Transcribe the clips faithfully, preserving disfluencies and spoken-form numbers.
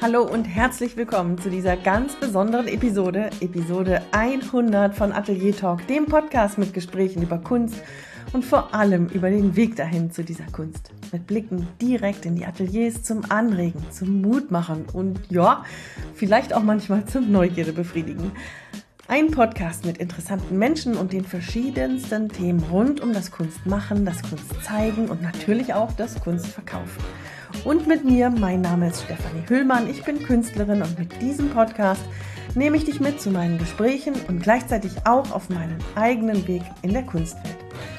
Hallo und herzlich willkommen zu dieser ganz besonderen Episode, Episode hundert von Atelier Talk, dem Podcast mit Gesprächen über Kunst und vor allem über den Weg dahin zu dieser Kunst. Mit Blicken direkt in die Ateliers zum Anregen, zum Mutmachen und ja, vielleicht auch manchmal zum Neugierde befriedigen. Ein Podcast mit interessanten Menschen und den verschiedensten Themen rund um das Kunstmachen, das Kunstzeigen und natürlich auch das Kunstverkaufen. Und mit mir, mein Name ist Stefanie Hüllmann, ich bin Künstlerin und mit diesem Podcast nehme ich dich mit zu meinen Gesprächen und gleichzeitig auch auf meinen eigenen Weg in der Kunstwelt.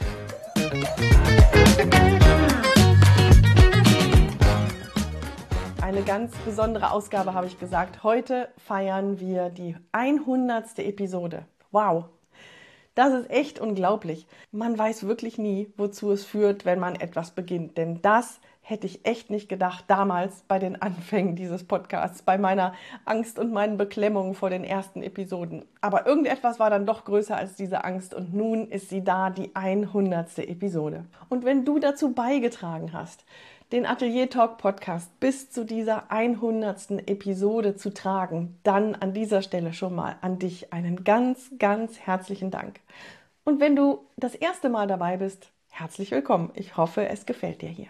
Eine ganz besondere Ausgabe, habe ich gesagt. Heute feiern wir die hundertste Episode. Wow, das ist echt unglaublich. Man weiß wirklich nie, wozu es führt, wenn man etwas beginnt. Denn das hätte ich echt nicht gedacht damals bei den Anfängen dieses Podcasts, bei meiner Angst und meinen Beklemmungen vor den ersten Episoden. Aber irgendetwas war dann doch größer als diese Angst und nun ist sie da, die hundertste Episode. Und wenn du dazu beigetragen hast, den Atelier Talk Podcast bis zu dieser hundertsten Episode zu tragen, dann an dieser Stelle schon mal an dich einen ganz, ganz herzlichen Dank. Und wenn du das erste Mal dabei bist, herzlich willkommen. Ich hoffe, es gefällt dir hier.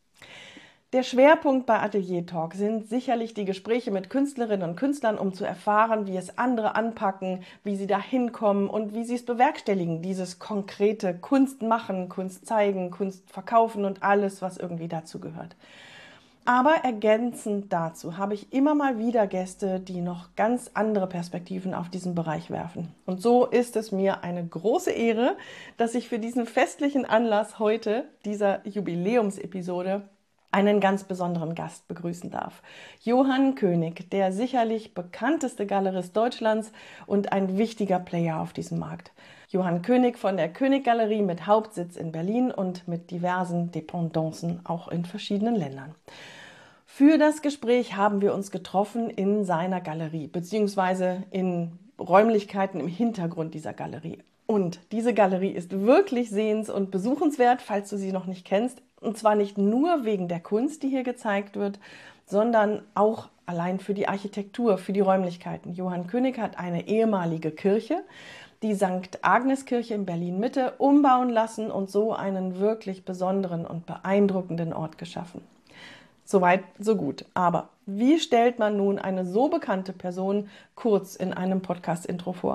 Der Schwerpunkt bei Atelier Talk sind sicherlich die Gespräche mit Künstlerinnen und Künstlern, um zu erfahren, wie es andere anpacken, wie sie da hinkommen und wie sie es bewerkstelligen, dieses konkrete Kunst machen, Kunst zeigen, Kunst verkaufen und alles, was irgendwie dazu gehört. Aber ergänzend dazu habe ich immer mal wieder Gäste, die noch ganz andere Perspektiven auf diesen Bereich werfen. Und so ist es mir eine große Ehre, dass ich für diesen festlichen Anlass heute, dieser Jubiläumsepisode, einen ganz besonderen Gast begrüßen darf. Johann König, der sicherlich bekannteste Galerist Deutschlands und ein wichtiger Player auf diesem Markt. Johann König von der König Galerie mit Hauptsitz in Berlin und mit diversen Dependancen auch in verschiedenen Ländern. Für das Gespräch haben wir uns getroffen in seiner Galerie, beziehungsweise in Räumlichkeiten im Hintergrund dieser Galerie. Und diese Galerie ist wirklich sehens- und besuchenswert, falls du sie noch nicht kennst. Und zwar nicht nur wegen der Kunst, die hier gezeigt wird, sondern auch allein für die Architektur, für die Räumlichkeiten. Johann König hat eine ehemalige Kirche, die Sankt Agnes Kirche in Berlin-Mitte, umbauen lassen und so einen wirklich besonderen und beeindruckenden Ort geschaffen. Soweit, so gut. Aber wie stellt man nun eine so bekannte Person kurz in einem Podcast-Intro vor?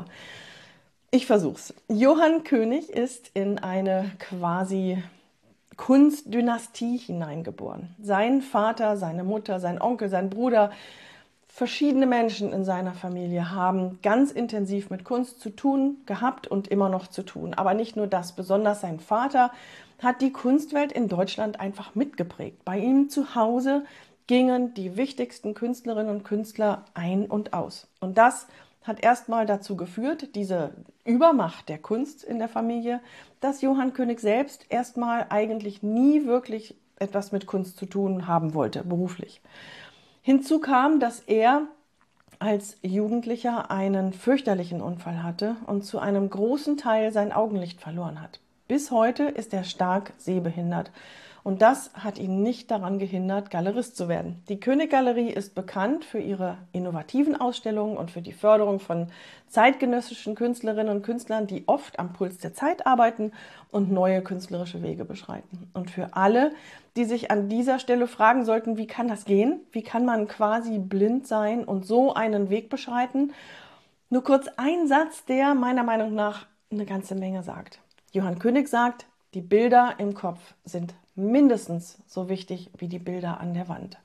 Ich versuch's. Johann König ist in eine quasi Kunstdynastie hineingeboren. Sein Vater, seine Mutter, sein Onkel, sein Bruder, verschiedene Menschen in seiner Familie haben ganz intensiv mit Kunst zu tun gehabt und immer noch zu tun. Aber nicht nur das, besonders sein Vater hat die Kunstwelt in Deutschland einfach mitgeprägt. Bei ihm zu Hause gingen die wichtigsten Künstlerinnen und Künstler ein und aus. Und das hat erstmal dazu geführt, diese Übermacht der Kunst in der Familie, dass Johann König selbst erstmal eigentlich nie wirklich etwas mit Kunst zu tun haben wollte, beruflich. Hinzu kam, dass er als Jugendlicher einen fürchterlichen Unfall hatte und zu einem großen Teil sein Augenlicht verloren hat. Bis heute ist er stark sehbehindert. Und das hat ihn nicht daran gehindert, Galerist zu werden. Die König Galerie ist bekannt für ihre innovativen Ausstellungen und für die Förderung von zeitgenössischen Künstlerinnen und Künstlern, die oft am Puls der Zeit arbeiten und neue künstlerische Wege beschreiten. Und für alle, die sich an dieser Stelle fragen sollten, wie kann das gehen? Wie kann man quasi blind sein und so einen Weg beschreiten? Nur kurz ein Satz, der meiner Meinung nach eine ganze Menge sagt. Johann König sagt, die Bilder im Kopf sind mindestens so wichtig wie die Bilder an der Wand.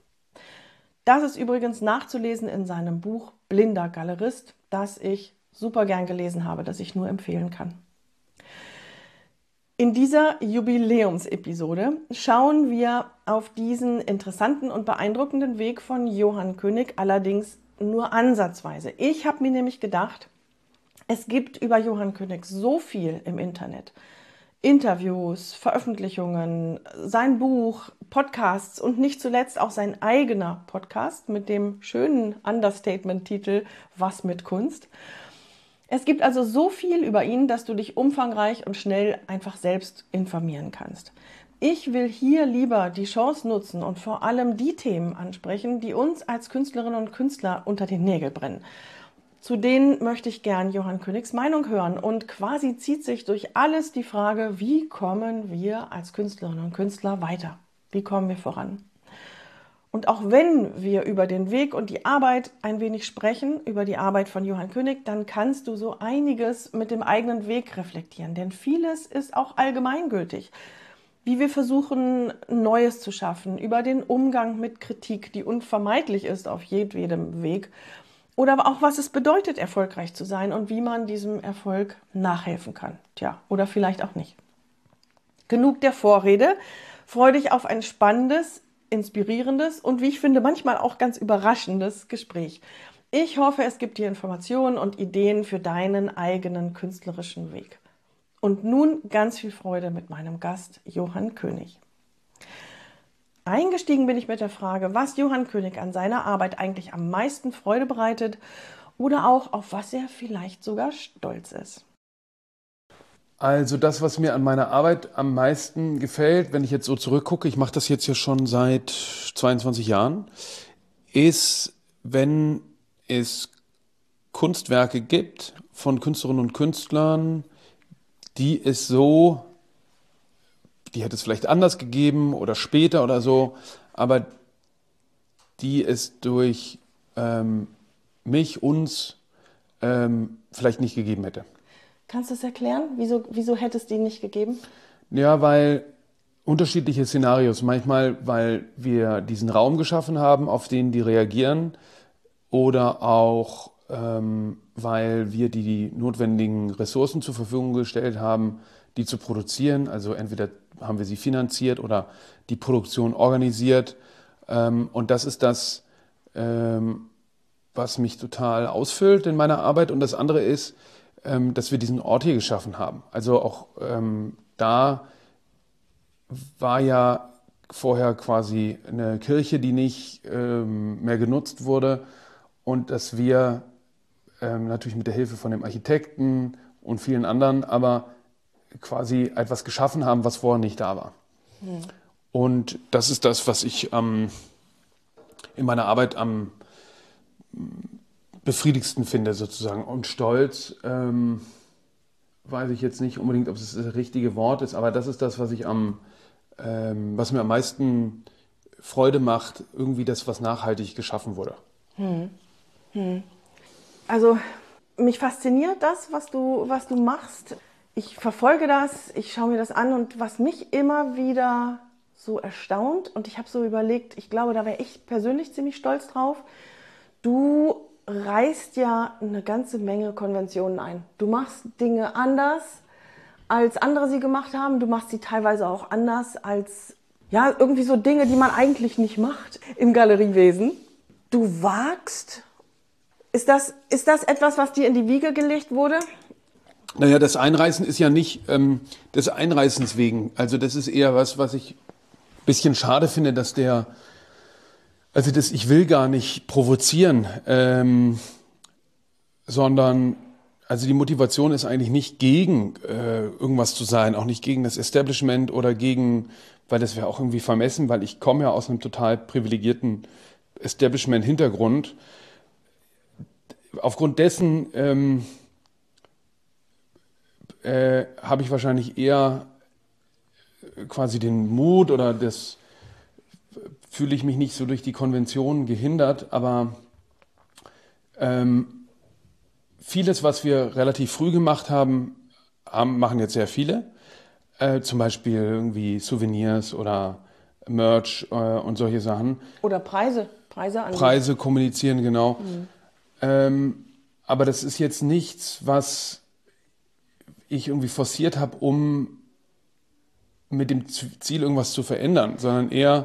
Das ist übrigens nachzulesen in seinem Buch Blinder Galerist, das ich super gern gelesen habe, das ich nur empfehlen kann. In dieser Jubiläumsepisode schauen wir auf diesen interessanten und beeindruckenden Weg von Johann König, allerdings nur ansatzweise. Ich habe mir nämlich gedacht, es gibt über Johann König so viel im Internet. Interviews, Veröffentlichungen, sein Buch, Podcasts und nicht zuletzt auch sein eigener Podcast mit dem schönen Understatement-Titel Was mit Kunst. Es gibt also so viel über ihn, dass du dich umfangreich und schnell einfach selbst informieren kannst. Ich will hier lieber die Chance nutzen und vor allem die Themen ansprechen, die uns als Künstlerinnen und Künstler unter den Nägeln brennen. Zu denen möchte ich gern Johann Königs Meinung hören und quasi zieht sich durch alles die Frage, wie kommen wir als Künstlerinnen und Künstler weiter? Wie kommen wir voran? Und auch wenn wir über den Weg und die Arbeit ein wenig sprechen, über die Arbeit von Johann König, dann kannst du so einiges mit dem eigenen Weg reflektieren, denn vieles ist auch allgemeingültig. Wie wir versuchen, Neues zu schaffen, über den Umgang mit Kritik, die unvermeidlich ist auf jedwedem Weg, oder aber auch, was es bedeutet, erfolgreich zu sein und wie man diesem Erfolg nachhelfen kann. Tja, oder vielleicht auch nicht. Genug der Vorrede. Freue dich auf ein spannendes, inspirierendes und wie ich finde, manchmal auch ganz überraschendes Gespräch. Ich hoffe, es gibt dir Informationen und Ideen für deinen eigenen künstlerischen Weg. Und nun ganz viel Freude mit meinem Gast Johann König. Eingestiegen bin ich mit der Frage, was Johann König an seiner Arbeit eigentlich am meisten Freude bereitet oder auch auf was er vielleicht sogar stolz ist. Also das, was mir an meiner Arbeit am meisten gefällt, wenn ich jetzt so zurückgucke, ich mache das jetzt ja schon seit zweiundzwanzig Jahren, ist, wenn es Kunstwerke gibt von Künstlerinnen und Künstlern, die es so, die hätte es vielleicht anders gegeben oder später oder so, aber die es durch ähm, mich, uns ähm, vielleicht nicht gegeben hätte. Kannst du es erklären? Wieso, wieso hätte es die nicht gegeben? Ja, weil unterschiedliche Szenarios. Manchmal, weil wir diesen Raum geschaffen haben, auf den die reagieren, oder auch, ähm, weil wir die, die notwendigen Ressourcen zur Verfügung gestellt haben, die zu produzieren. Also entweder haben wir sie finanziert oder die Produktion organisiert. Ähm, und das ist das, ähm, was mich total ausfüllt in meiner Arbeit. Und das andere ist, ähm, dass wir diesen Ort hier geschaffen haben. Also auch ähm, da war ja vorher quasi eine Kirche, die nicht ähm, mehr genutzt wurde. Und dass wir ähm, natürlich mit der Hilfe von dem Architekten und vielen anderen, aber quasi etwas geschaffen haben, was vorher nicht da war. Hm. Und das ist das, was ich ähm, in meiner Arbeit am befriedigsten finde sozusagen. Und Stolz, ähm, weiß ich jetzt nicht unbedingt, ob es das richtige Wort ist, aber das ist das, was ich am, ähm, was mir am meisten Freude macht, irgendwie das, was nachhaltig geschaffen wurde. Hm. Hm. Also mich fasziniert das, was du, was du machst. Ich verfolge das, ich schaue mir das an und was mich immer wieder so erstaunt und ich habe so überlegt, ich glaube, da wäre ich persönlich ziemlich stolz drauf. Du reißt ja eine ganze Menge Konventionen ein. Du machst Dinge anders, als andere sie gemacht haben. Du machst sie teilweise auch anders als, ja, irgendwie so Dinge, die man eigentlich nicht macht im Galeriewesen. Du wagst. Ist das, ist das etwas, was dir in die Wiege gelegt wurde? Naja, das Einreißen ist ja nicht ähm, des Einreißens wegen. Also das ist eher was, was ich ein bisschen schade finde, dass der, also das, ich will gar nicht provozieren, ähm, sondern, also die Motivation ist eigentlich nicht gegen äh, irgendwas zu sein, auch nicht gegen das Establishment oder gegen, weil das wäre auch irgendwie vermessen, weil ich komme ja aus einem total privilegierten Establishment-Hintergrund. Aufgrund dessen ähm, äh, habe ich wahrscheinlich eher quasi den Mut oder das fühle ich mich nicht so durch die Konventionen gehindert, aber ähm, vieles, was wir relativ früh gemacht haben, haben machen jetzt sehr viele. Äh, zum Beispiel irgendwie Souvenirs oder Merch äh, und solche Sachen. Oder Preise. Preise, an Preise kommunizieren, genau. Mhm. Ähm, aber das ist jetzt nichts, was ich irgendwie forciert habe, um mit dem Ziel irgendwas zu verändern, sondern eher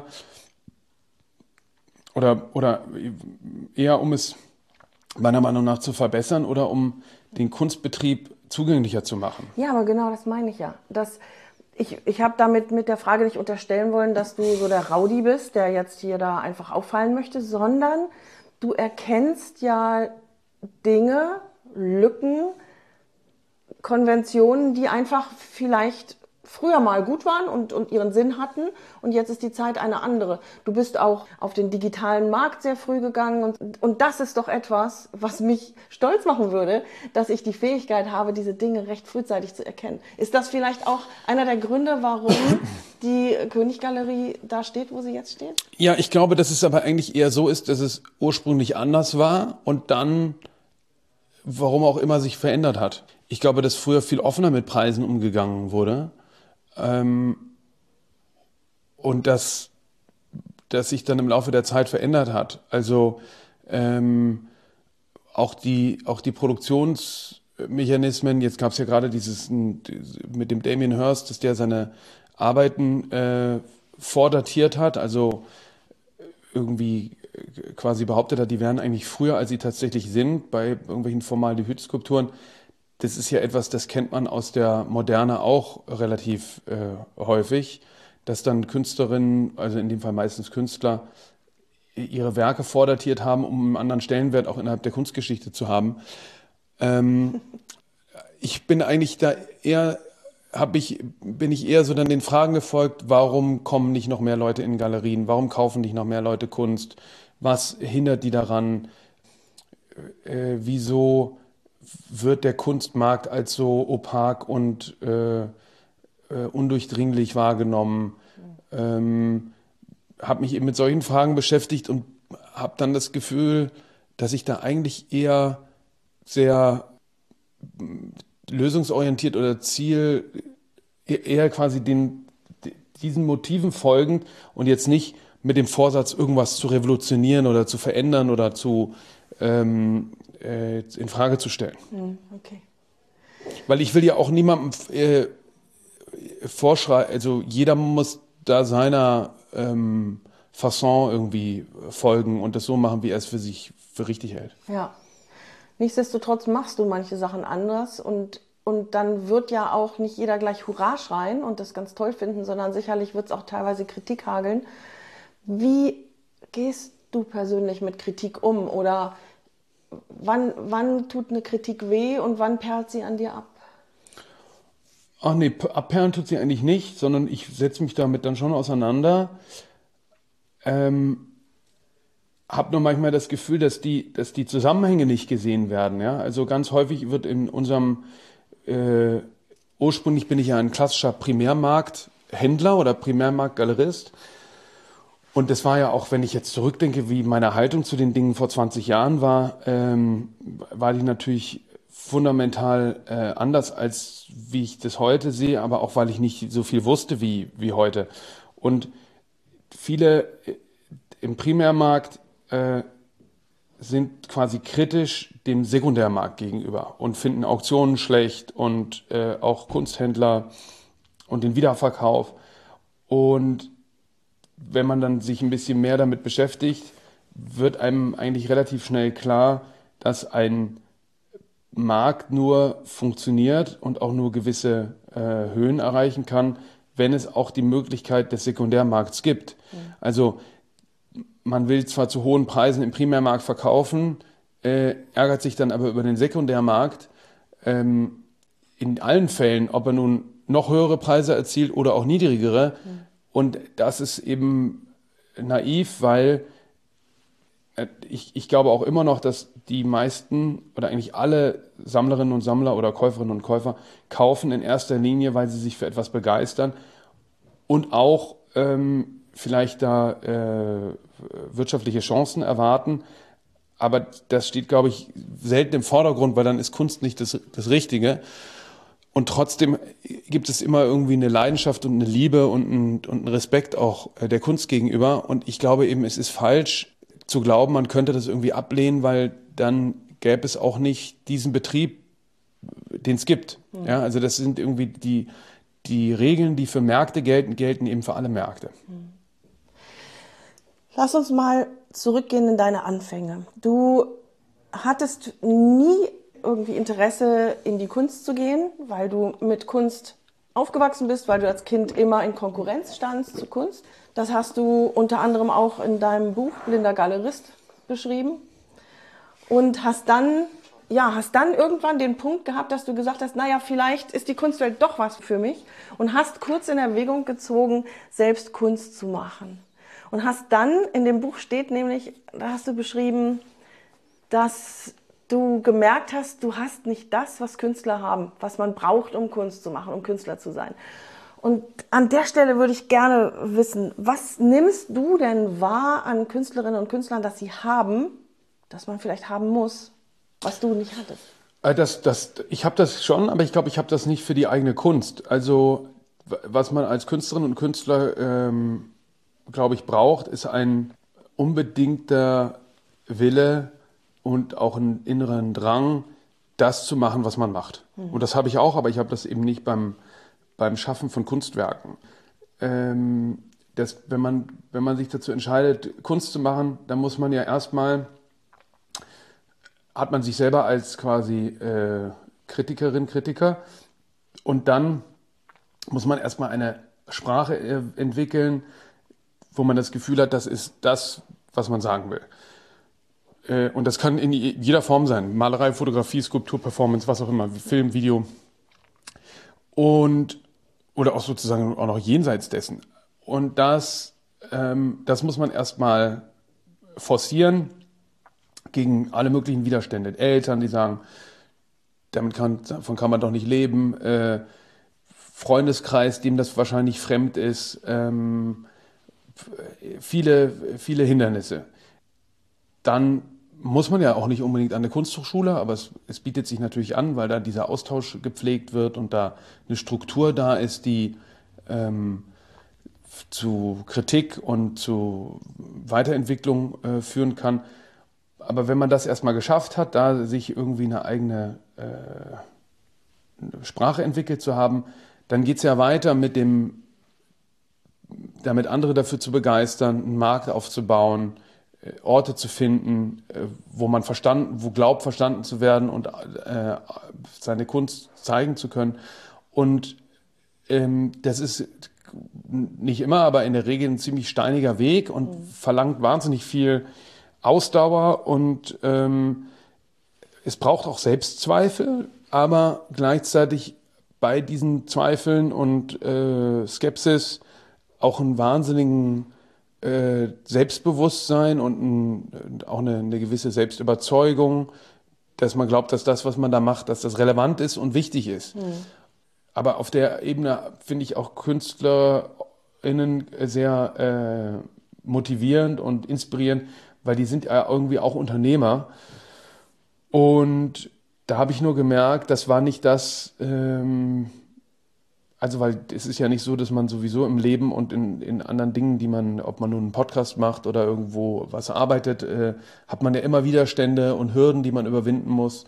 oder, oder eher um es meiner Meinung nach zu verbessern oder um den Kunstbetrieb zugänglicher zu machen. Ja, aber genau das meine ich ja. Das, ich ich habe damit mit der Frage nicht unterstellen wollen, dass du so der Rowdy bist, der jetzt hier da einfach auffallen möchte, sondern du erkennst ja Dinge, Lücken, Konventionen, die einfach vielleicht früher mal gut waren und, und ihren Sinn hatten und jetzt ist die Zeit eine andere. Du bist auch auf den digitalen Markt sehr früh gegangen und, und das ist doch etwas, was mich stolz machen würde, dass ich die Fähigkeit habe, diese Dinge recht frühzeitig zu erkennen. Ist das vielleicht auch einer der Gründe, warum die Königgalerie da steht, wo sie jetzt steht? Ja, ich glaube, dass es aber eigentlich eher so ist, dass es ursprünglich anders war und dann, warum auch immer, sich verändert hat. Ich glaube, dass früher viel offener mit Preisen umgegangen wurde. Ähm, und dass das sich dann im Laufe der Zeit verändert hat. Also ähm, auch die auch die Produktionsmechanismen. Jetzt gab es ja gerade dieses mit dem Damien Hirst, dass der seine Arbeiten äh, vordatiert hat. Also irgendwie quasi behauptet hat, die wären eigentlich früher, als sie tatsächlich sind, bei irgendwelchen Formaldehyd-Skulpturen. Das ist ja etwas, das kennt man aus der Moderne auch relativ äh, häufig, dass dann Künstlerinnen, also in dem Fall meistens Künstler, ihre Werke vordatiert haben, um einen anderen Stellenwert auch innerhalb der Kunstgeschichte zu haben. Ähm, ich bin eigentlich da eher, hab ich, bin ich eher so dann den Fragen gefolgt, warum kommen nicht noch mehr Leute in Galerien, warum kaufen nicht noch mehr Leute Kunst, was hindert die daran, äh, wieso wird der Kunstmarkt als so opak und äh, äh, undurchdringlich wahrgenommen. Ähm, habe mich eben mit solchen Fragen beschäftigt und habe dann das Gefühl, dass ich da eigentlich eher sehr lösungsorientiert oder Ziel eher quasi den, diesen Motiven folgend und jetzt nicht mit dem Vorsatz, irgendwas zu revolutionieren oder zu verändern oder zu ähm, äh, in Frage zu stellen. Okay. Weil ich will ja auch niemandem äh, vorschreiben, also jeder muss da seiner ähm, Fasson irgendwie folgen und das so machen, wie er es für sich für richtig hält. Ja. Nichtsdestotrotz machst du manche Sachen anders und, und dann wird ja auch nicht jeder gleich Hurra schreien und das ganz toll finden, sondern sicherlich wird es auch teilweise Kritik hageln. Wie gehst du persönlich mit Kritik um oder wann, wann tut eine Kritik weh und wann perlt sie an dir ab? Ach nee, abperlen tut sie eigentlich nicht, sondern ich setze mich damit dann schon auseinander. Ähm, habe nur manchmal das Gefühl, dass die, dass die Zusammenhänge nicht gesehen werden. Ja? Also ganz häufig wird in unserem, äh, ursprünglich bin ich ja ein klassischer Primärmarkthändler oder Primärmarktgalerist. Und das war ja auch, wenn ich jetzt zurückdenke, wie meine Haltung zu den Dingen vor zwanzig Jahren war, ähm, war die natürlich fundamental äh, anders, als wie ich das heute sehe, aber auch, weil ich nicht so viel wusste wie, wie heute. Und viele im Primärmarkt äh, sind quasi kritisch dem Sekundärmarkt gegenüber und finden Auktionen schlecht und äh, auch Kunsthändler und den Wiederverkauf. Und wenn man dann sich ein bisschen mehr damit beschäftigt, wird einem eigentlich relativ schnell klar, dass ein Markt nur funktioniert und auch nur gewisse äh, Höhen erreichen kann, wenn es auch die Möglichkeit des Sekundärmarkts gibt. Mhm. Also man will zwar zu hohen Preisen im Primärmarkt verkaufen, äh, ärgert sich dann aber über den Sekundärmarkt. Ähm, in allen Fällen, ob er nun noch höhere Preise erzielt oder auch niedrigere. Mhm. Und das ist eben naiv, weil Ich, ich glaube auch immer noch, dass die meisten oder eigentlich alle Sammlerinnen und Sammler oder Käuferinnen und Käufer kaufen in erster Linie, weil sie sich für etwas begeistern und auch ähm, vielleicht da äh, wirtschaftliche Chancen erwarten. Aber das steht, glaube ich, selten im Vordergrund, weil dann ist Kunst nicht das, das Richtige. Und trotzdem gibt es immer irgendwie eine Leidenschaft und eine Liebe und einen, und einen Respekt auch der Kunst gegenüber. Und ich glaube eben, es ist falsch, zu glauben, man könnte das irgendwie ablehnen, weil dann gäbe es auch nicht diesen Betrieb, den es gibt. Mhm. Ja, also das sind irgendwie die, die Regeln, die für Märkte gelten, gelten eben für alle Märkte. Lass uns mal zurückgehen in deine Anfänge. Du hattest nie irgendwie Interesse, in die Kunst zu gehen, weil du mit Kunst aufgewachsen bist, weil du als Kind immer in Konkurrenz standst zu Kunst. Das hast du unter anderem auch in deinem Buch Blinder Galerist beschrieben und hast dann ja, hast dann irgendwann den Punkt gehabt, dass du gesagt hast, naja, vielleicht ist die Kunstwelt doch was für mich und hast kurz in Erwägung gezogen, selbst Kunst zu machen. Und hast dann, in dem Buch steht nämlich, da hast du beschrieben, dass du gemerkt hast, du hast nicht das, was Künstler haben, was man braucht, um Kunst zu machen, um Künstler zu sein. Und an der Stelle würde ich gerne wissen, was nimmst du denn wahr an Künstlerinnen und Künstlern, dass sie haben, das man vielleicht haben muss, was du nicht hattest? Das, das, ich habe das schon, aber ich glaube, ich habe das nicht für die eigene Kunst. Also was man als Künstlerin und Künstler, ähm, glaube ich, braucht, ist ein unbedingter Wille und auch einen inneren Drang, das zu machen, was man macht. Mhm. Und das habe ich auch, aber ich habe das eben nicht beim, beim Schaffen von Kunstwerken. Ähm, das, wenn man, wenn man sich dazu entscheidet, Kunst zu machen, dann muss man ja erstmal, hat man sich selber als quasi äh, Kritikerin, Kritiker, und dann muss man erstmal eine Sprache äh, entwickeln, wo man das Gefühl hat, das ist das, was man sagen will. Äh, und das kann in jeder Form sein. Malerei, Fotografie, Skulptur, Performance, was auch immer, Film, Video. Und, oder auch sozusagen auch noch jenseits dessen. Und das, ähm, das muss man erstmal forcieren gegen alle möglichen Widerstände. Eltern, die sagen, damit kann, davon kann man doch nicht leben. Äh, Freundeskreis, dem das wahrscheinlich fremd ist. Ähm, viele, viele Hindernisse. Dann muss man ja auch nicht unbedingt an eine Kunsthochschule, aber es, es bietet sich natürlich an, weil da dieser Austausch gepflegt wird und da eine Struktur da ist, die ähm, zu Kritik und zu Weiterentwicklung äh, führen kann. Aber wenn man das erstmal geschafft hat, da sich irgendwie eine eigene äh, eine Sprache entwickelt zu haben, dann geht es ja weiter mit dem, damit andere dafür zu begeistern, einen Markt aufzubauen, äh, Orte zu finden, äh, wo man verstanden, wo glaubt, verstanden zu werden und äh, seine Kunst zeigen zu können. Und ähm, das ist nicht immer, aber in der Regel ein ziemlich steiniger Weg und mhm. verlangt wahnsinnig viel Ausdauer und ähm, es braucht auch Selbstzweifel, aber gleichzeitig bei diesen Zweifeln und äh, Skepsis auch einen wahnsinnigen äh, Selbstbewusstsein und ein, auch eine, eine gewisse Selbstüberzeugung, dass man glaubt, dass das, was man da macht, dass das relevant ist und wichtig ist. Mhm. Aber auf der Ebene finde ich auch KünstlerInnen sehr äh, motivierend und inspirierend, weil die sind ja irgendwie auch Unternehmer. Und da habe ich nur gemerkt, das war nicht das, ähm, also weil es ist ja nicht so, dass man sowieso im Leben und in, in anderen Dingen, die man, ob man nun einen Podcast macht oder irgendwo was arbeitet, äh, hat man ja immer Widerstände und Hürden, die man überwinden muss.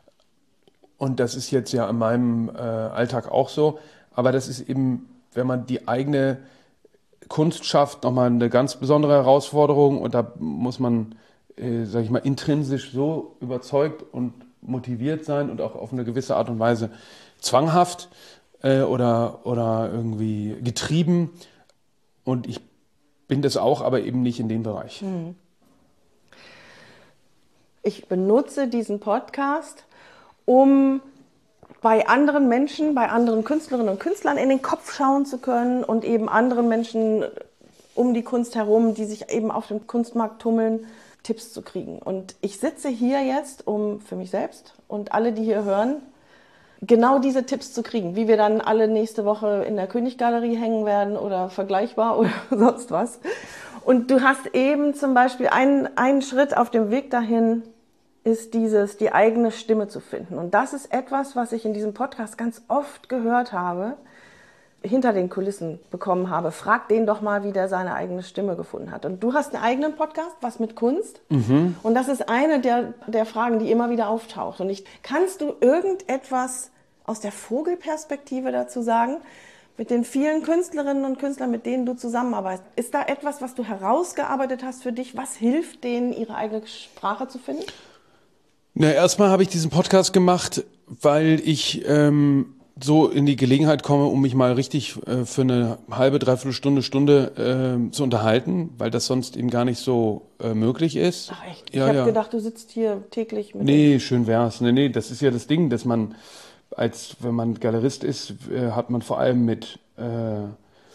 Und das ist jetzt ja in meinem äh, Alltag auch so. Aber das ist eben, wenn man die eigene Kunst schafft, nochmal eine ganz besondere Herausforderung. Und da muss man, äh, sag ich mal, intrinsisch so überzeugt und motiviert sein und auch auf eine gewisse Art und Weise zwanghaft äh, oder, oder irgendwie getrieben. Und ich bin das auch, aber eben nicht in dem Bereich. Hm. Ich benutze diesen Podcast, um bei anderen Menschen, bei anderen Künstlerinnen und Künstlern in den Kopf schauen zu können und eben anderen Menschen um die Kunst herum, die sich eben auf dem Kunstmarkt tummeln, Tipps zu kriegen. Und ich sitze hier jetzt, um für mich selbst und alle, die hier hören, genau diese Tipps zu kriegen, wie wir dann alle nächste Woche in der Königgalerie hängen werden oder vergleichbar oder sonst was. Und du hast eben zum Beispiel einen, einen Schritt auf dem Weg dahin, ist dieses, die eigene Stimme zu finden. Und das ist etwas, was ich in diesem Podcast ganz oft gehört habe, hinter den Kulissen bekommen habe. Frag den doch mal, wie der seine eigene Stimme gefunden hat. Und du hast einen eigenen Podcast, was mit Kunst. Mhm. Und das ist eine der, der Fragen, die immer wieder auftaucht. Und ich, kannst du irgendetwas aus der Vogelperspektive dazu sagen? Mit den vielen Künstlerinnen und Künstlern, mit denen du zusammenarbeitest. Ist da etwas, was du herausgearbeitet hast für dich? Was hilft denen, ihre eigene Sprache zu finden? Na, erstmal habe ich diesen Podcast gemacht, weil ich ähm, so in die Gelegenheit komme, um mich mal richtig äh, für eine halbe, dreiviertel Stunde, Stunde äh, zu unterhalten, weil das sonst eben gar nicht so äh, möglich ist. Ach echt? Ich Ja, habe ja. gedacht, du sitzt hier täglich mit Nee, schön wär's. Nee, nee, das ist ja das Ding, dass man, als wenn man Galerist ist, äh, hat man vor allem mit äh,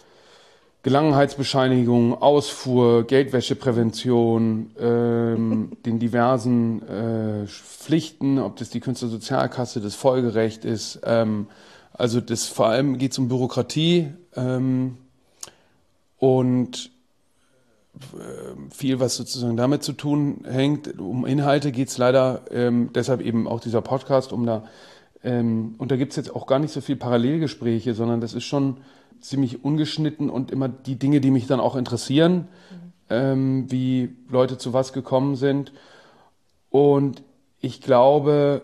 Gelangenheitsbescheinigung, Ausfuhr, Geldwäscheprävention, ähm, den diversen äh, Pflichten, ob das die Künstlersozialkasse, das Folgerecht ist. Ähm, also das vor allem geht es um Bürokratie ähm, und äh, viel, was sozusagen damit zu tun hängt. Um Inhalte geht es leider, ähm, deshalb eben auch dieser Podcast, um da ähm, und da gibt es jetzt auch gar nicht so viel Parallelgespräche, sondern das ist schon ziemlich ungeschnitten und immer die Dinge, die mich dann auch interessieren, mhm. ähm, wie Leute zu was gekommen sind. Und ich glaube,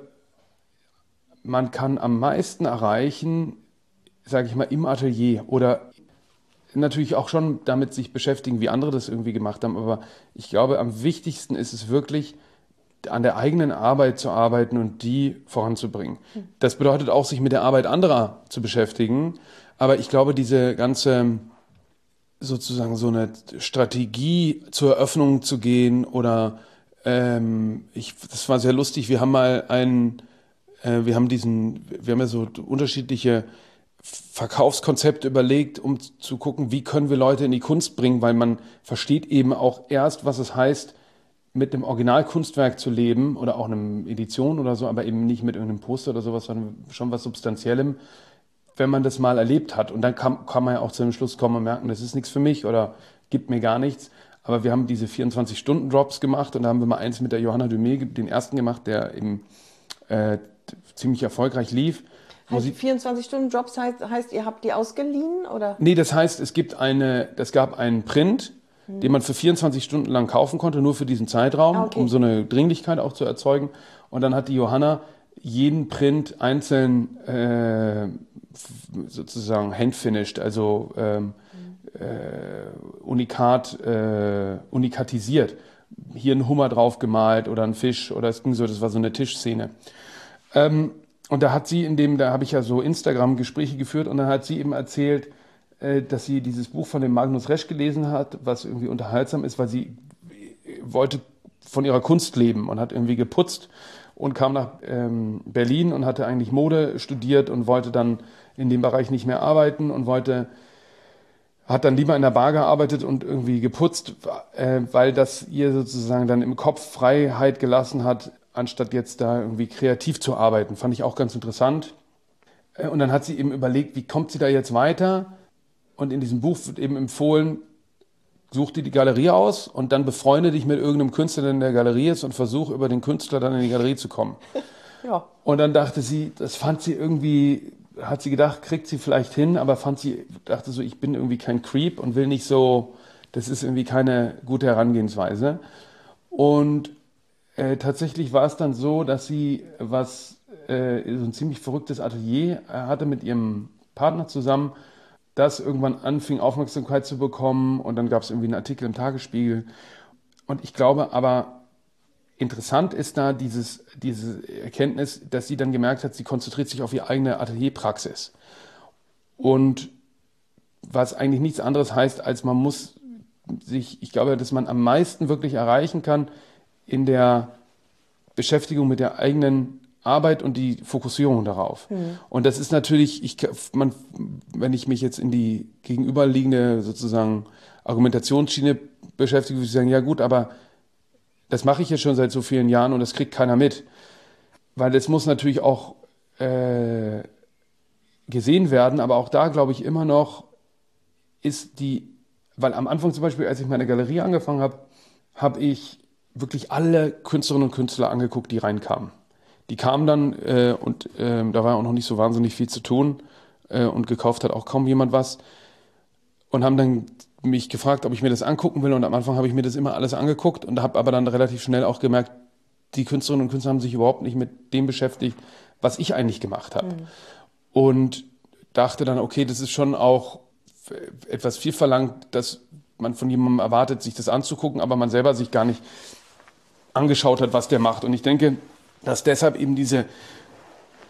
man kann am meisten erreichen, sage ich mal, im Atelier oder natürlich auch schon damit sich beschäftigen, wie andere das irgendwie gemacht haben. Aber ich glaube, am wichtigsten ist es wirklich, an der eigenen Arbeit zu arbeiten und die voranzubringen. Das bedeutet auch, sich mit der Arbeit anderer zu beschäftigen. Aber ich glaube, diese ganze, sozusagen so eine Strategie zur Eröffnung zu gehen oder ähm, ich, das war sehr lustig. Wir haben mal einen, äh, wir haben diesen, wir haben ja so unterschiedliche Verkaufskonzepte überlegt, um zu gucken, wie können wir Leute in die Kunst bringen, weil man versteht eben auch erst, was es heißt, mit einem Originalkunstwerk zu leben oder auch einem Edition oder so, aber eben nicht mit irgendeinem Poster oder sowas, sondern schon was Substanziellem, wenn man das mal erlebt hat. Und dann kann, kann man ja auch zu dem Schluss kommen und merken, das ist nichts für mich oder gibt mir gar nichts. Aber wir haben diese vierundzwanzig-Stunden-Drops gemacht und da haben wir mal eins mit der Johanna Dumé, den ersten gemacht, der eben äh, ziemlich erfolgreich lief. Heißt vierundzwanzig-Stunden-Jobs heißt, heißt, ihr habt die ausgeliehen, oder? Nee, das heißt, es gibt eine, es gab einen Print, hm. den man für vierundzwanzig Stunden lang kaufen konnte, nur für diesen Zeitraum, ah, okay. um so eine Dringlichkeit auch zu erzeugen. Und dann hat die Johanna jeden Print einzeln äh, sozusagen handfinished, also ähm, hm. äh, unikat, äh, unikatisiert. Hier ein Hummer drauf gemalt oder ein Fisch oder es ging so, das war so eine Tischszene. Ähm, Und da hat sie in dem, da habe ich ja so Instagram-Gespräche geführt und dann hat sie eben erzählt, äh, dass sie dieses Buch von dem Magnus Resch gelesen hat, was irgendwie unterhaltsam ist, weil sie wollte von ihrer Kunst leben und hat irgendwie geputzt und kam nach ähm, Berlin und hatte eigentlich Mode studiert und wollte dann in dem Bereich nicht mehr arbeiten und wollte, hat dann lieber in der Bar gearbeitet und irgendwie geputzt, äh, weil das ihr sozusagen dann im Kopf Freiheit gelassen hat, anstatt jetzt da irgendwie kreativ zu arbeiten. Fand ich auch ganz interessant. Und dann hat sie eben überlegt, wie kommt sie da jetzt weiter? Und in diesem Buch wird eben empfohlen, such dir die Galerie aus und dann befreunde dich mit irgendeinem Künstler, der in der Galerie ist und versuch über den Künstler dann in die Galerie zu kommen. Ja. Und dann dachte sie, das fand sie irgendwie, hat sie gedacht, kriegt sie vielleicht hin, aber fand sie, dachte so, ich bin irgendwie kein Creep und will nicht so, das ist irgendwie keine gute Herangehensweise. Und Äh, tatsächlich war es dann so, dass sie was äh, so ein ziemlich verrücktes Atelier äh, hatte mit ihrem Partner zusammen, das irgendwann anfing Aufmerksamkeit zu bekommen und dann gab es irgendwie einen Artikel im Tagesspiegel. Und ich glaube aber, interessant ist da dieses, diese Erkenntnis, dass sie dann gemerkt hat, sie konzentriert sich auf ihre eigene Atelierpraxis. Und was eigentlich nichts anderes heißt, als man muss sich, ich glaube, dass man am meisten wirklich erreichen kann, in der Beschäftigung mit der eigenen Arbeit und die Fokussierung darauf. Mhm. Und das ist natürlich, ich, man, wenn ich mich jetzt in die gegenüberliegende sozusagen Argumentationsschiene beschäftige, würde ich sagen, ja gut, aber das mache ich jetzt schon seit so vielen Jahren und das kriegt keiner mit. Weil es muss natürlich auch äh, gesehen werden, aber auch da glaube ich immer noch ist die, weil am Anfang zum Beispiel, als ich meine Galerie angefangen habe, habe ich wirklich alle Künstlerinnen und Künstler angeguckt, die reinkamen. Die kamen dann äh, und äh, da war auch noch nicht so wahnsinnig viel zu tun äh, und gekauft hat auch kaum jemand was und haben dann mich gefragt, ob ich mir das angucken will und am Anfang habe ich mir das immer alles angeguckt und habe aber dann relativ schnell auch gemerkt, die Künstlerinnen und Künstler haben sich überhaupt nicht mit dem beschäftigt, was ich eigentlich gemacht habe. Mhm. Und dachte dann, okay, das ist schon auch etwas viel verlangt, dass man von jemandem erwartet, sich das anzugucken, aber man selber sich gar nicht angeschaut hat, was der macht. Und ich denke, dass deshalb eben diese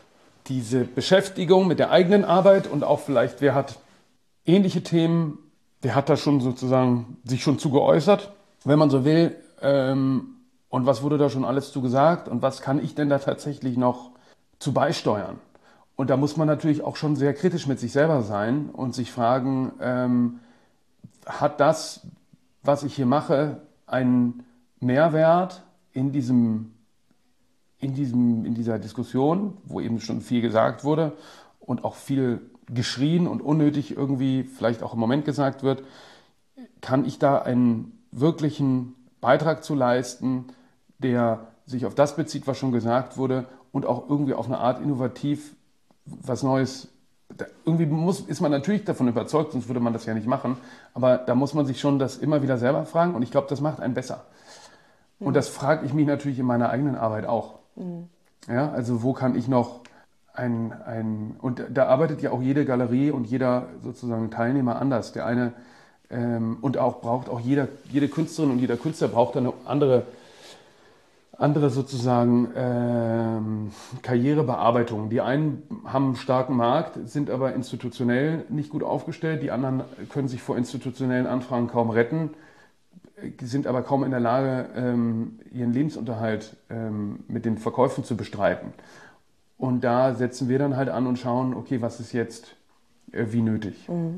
diese Beschäftigung mit der eigenen Arbeit und auch vielleicht, wer hat ähnliche Themen, wer hat da schon sozusagen sich schon zu geäußert, wenn man so will, ähm, und was wurde da schon alles zu gesagt und was kann ich denn da tatsächlich noch zu beisteuern? Und da muss man natürlich auch schon sehr kritisch mit sich selber sein und sich fragen, ähm, hat das, was ich hier mache, einen Mehrwert in diesem, in diesem, in dieser Diskussion, wo eben schon viel gesagt wurde und auch viel geschrien und unnötig irgendwie vielleicht auch im Moment gesagt wird, kann ich da einen wirklichen Beitrag zu leisten, der sich auf das bezieht, was schon gesagt wurde und auch irgendwie auf eine Art innovativ was Neues. Da irgendwie muss, ist man natürlich davon überzeugt, sonst würde man das ja nicht machen, aber da muss man sich schon das immer wieder selber fragen und ich glaube, das macht einen besser. Mhm. Und das frage ich mich natürlich in meiner eigenen Arbeit auch. Mhm. Ja, also wo kann ich noch ein, ein, und da arbeitet ja auch jede Galerie und jeder sozusagen Teilnehmer anders. Der eine ähm, und auch braucht auch jeder, jede Künstlerin und jeder Künstler braucht eine andere andere sozusagen ähm, Karrierebearbeitung. Die einen haben einen starken Markt, sind aber institutionell nicht gut aufgestellt. Die anderen können sich vor institutionellen Anfragen kaum retten, sind aber kaum in der Lage, ähm, ihren Lebensunterhalt ähm, mit den Verkäufen zu bestreiten. Und da setzen wir dann halt an und schauen, okay, was ist jetzt äh, wie nötig. Mhm.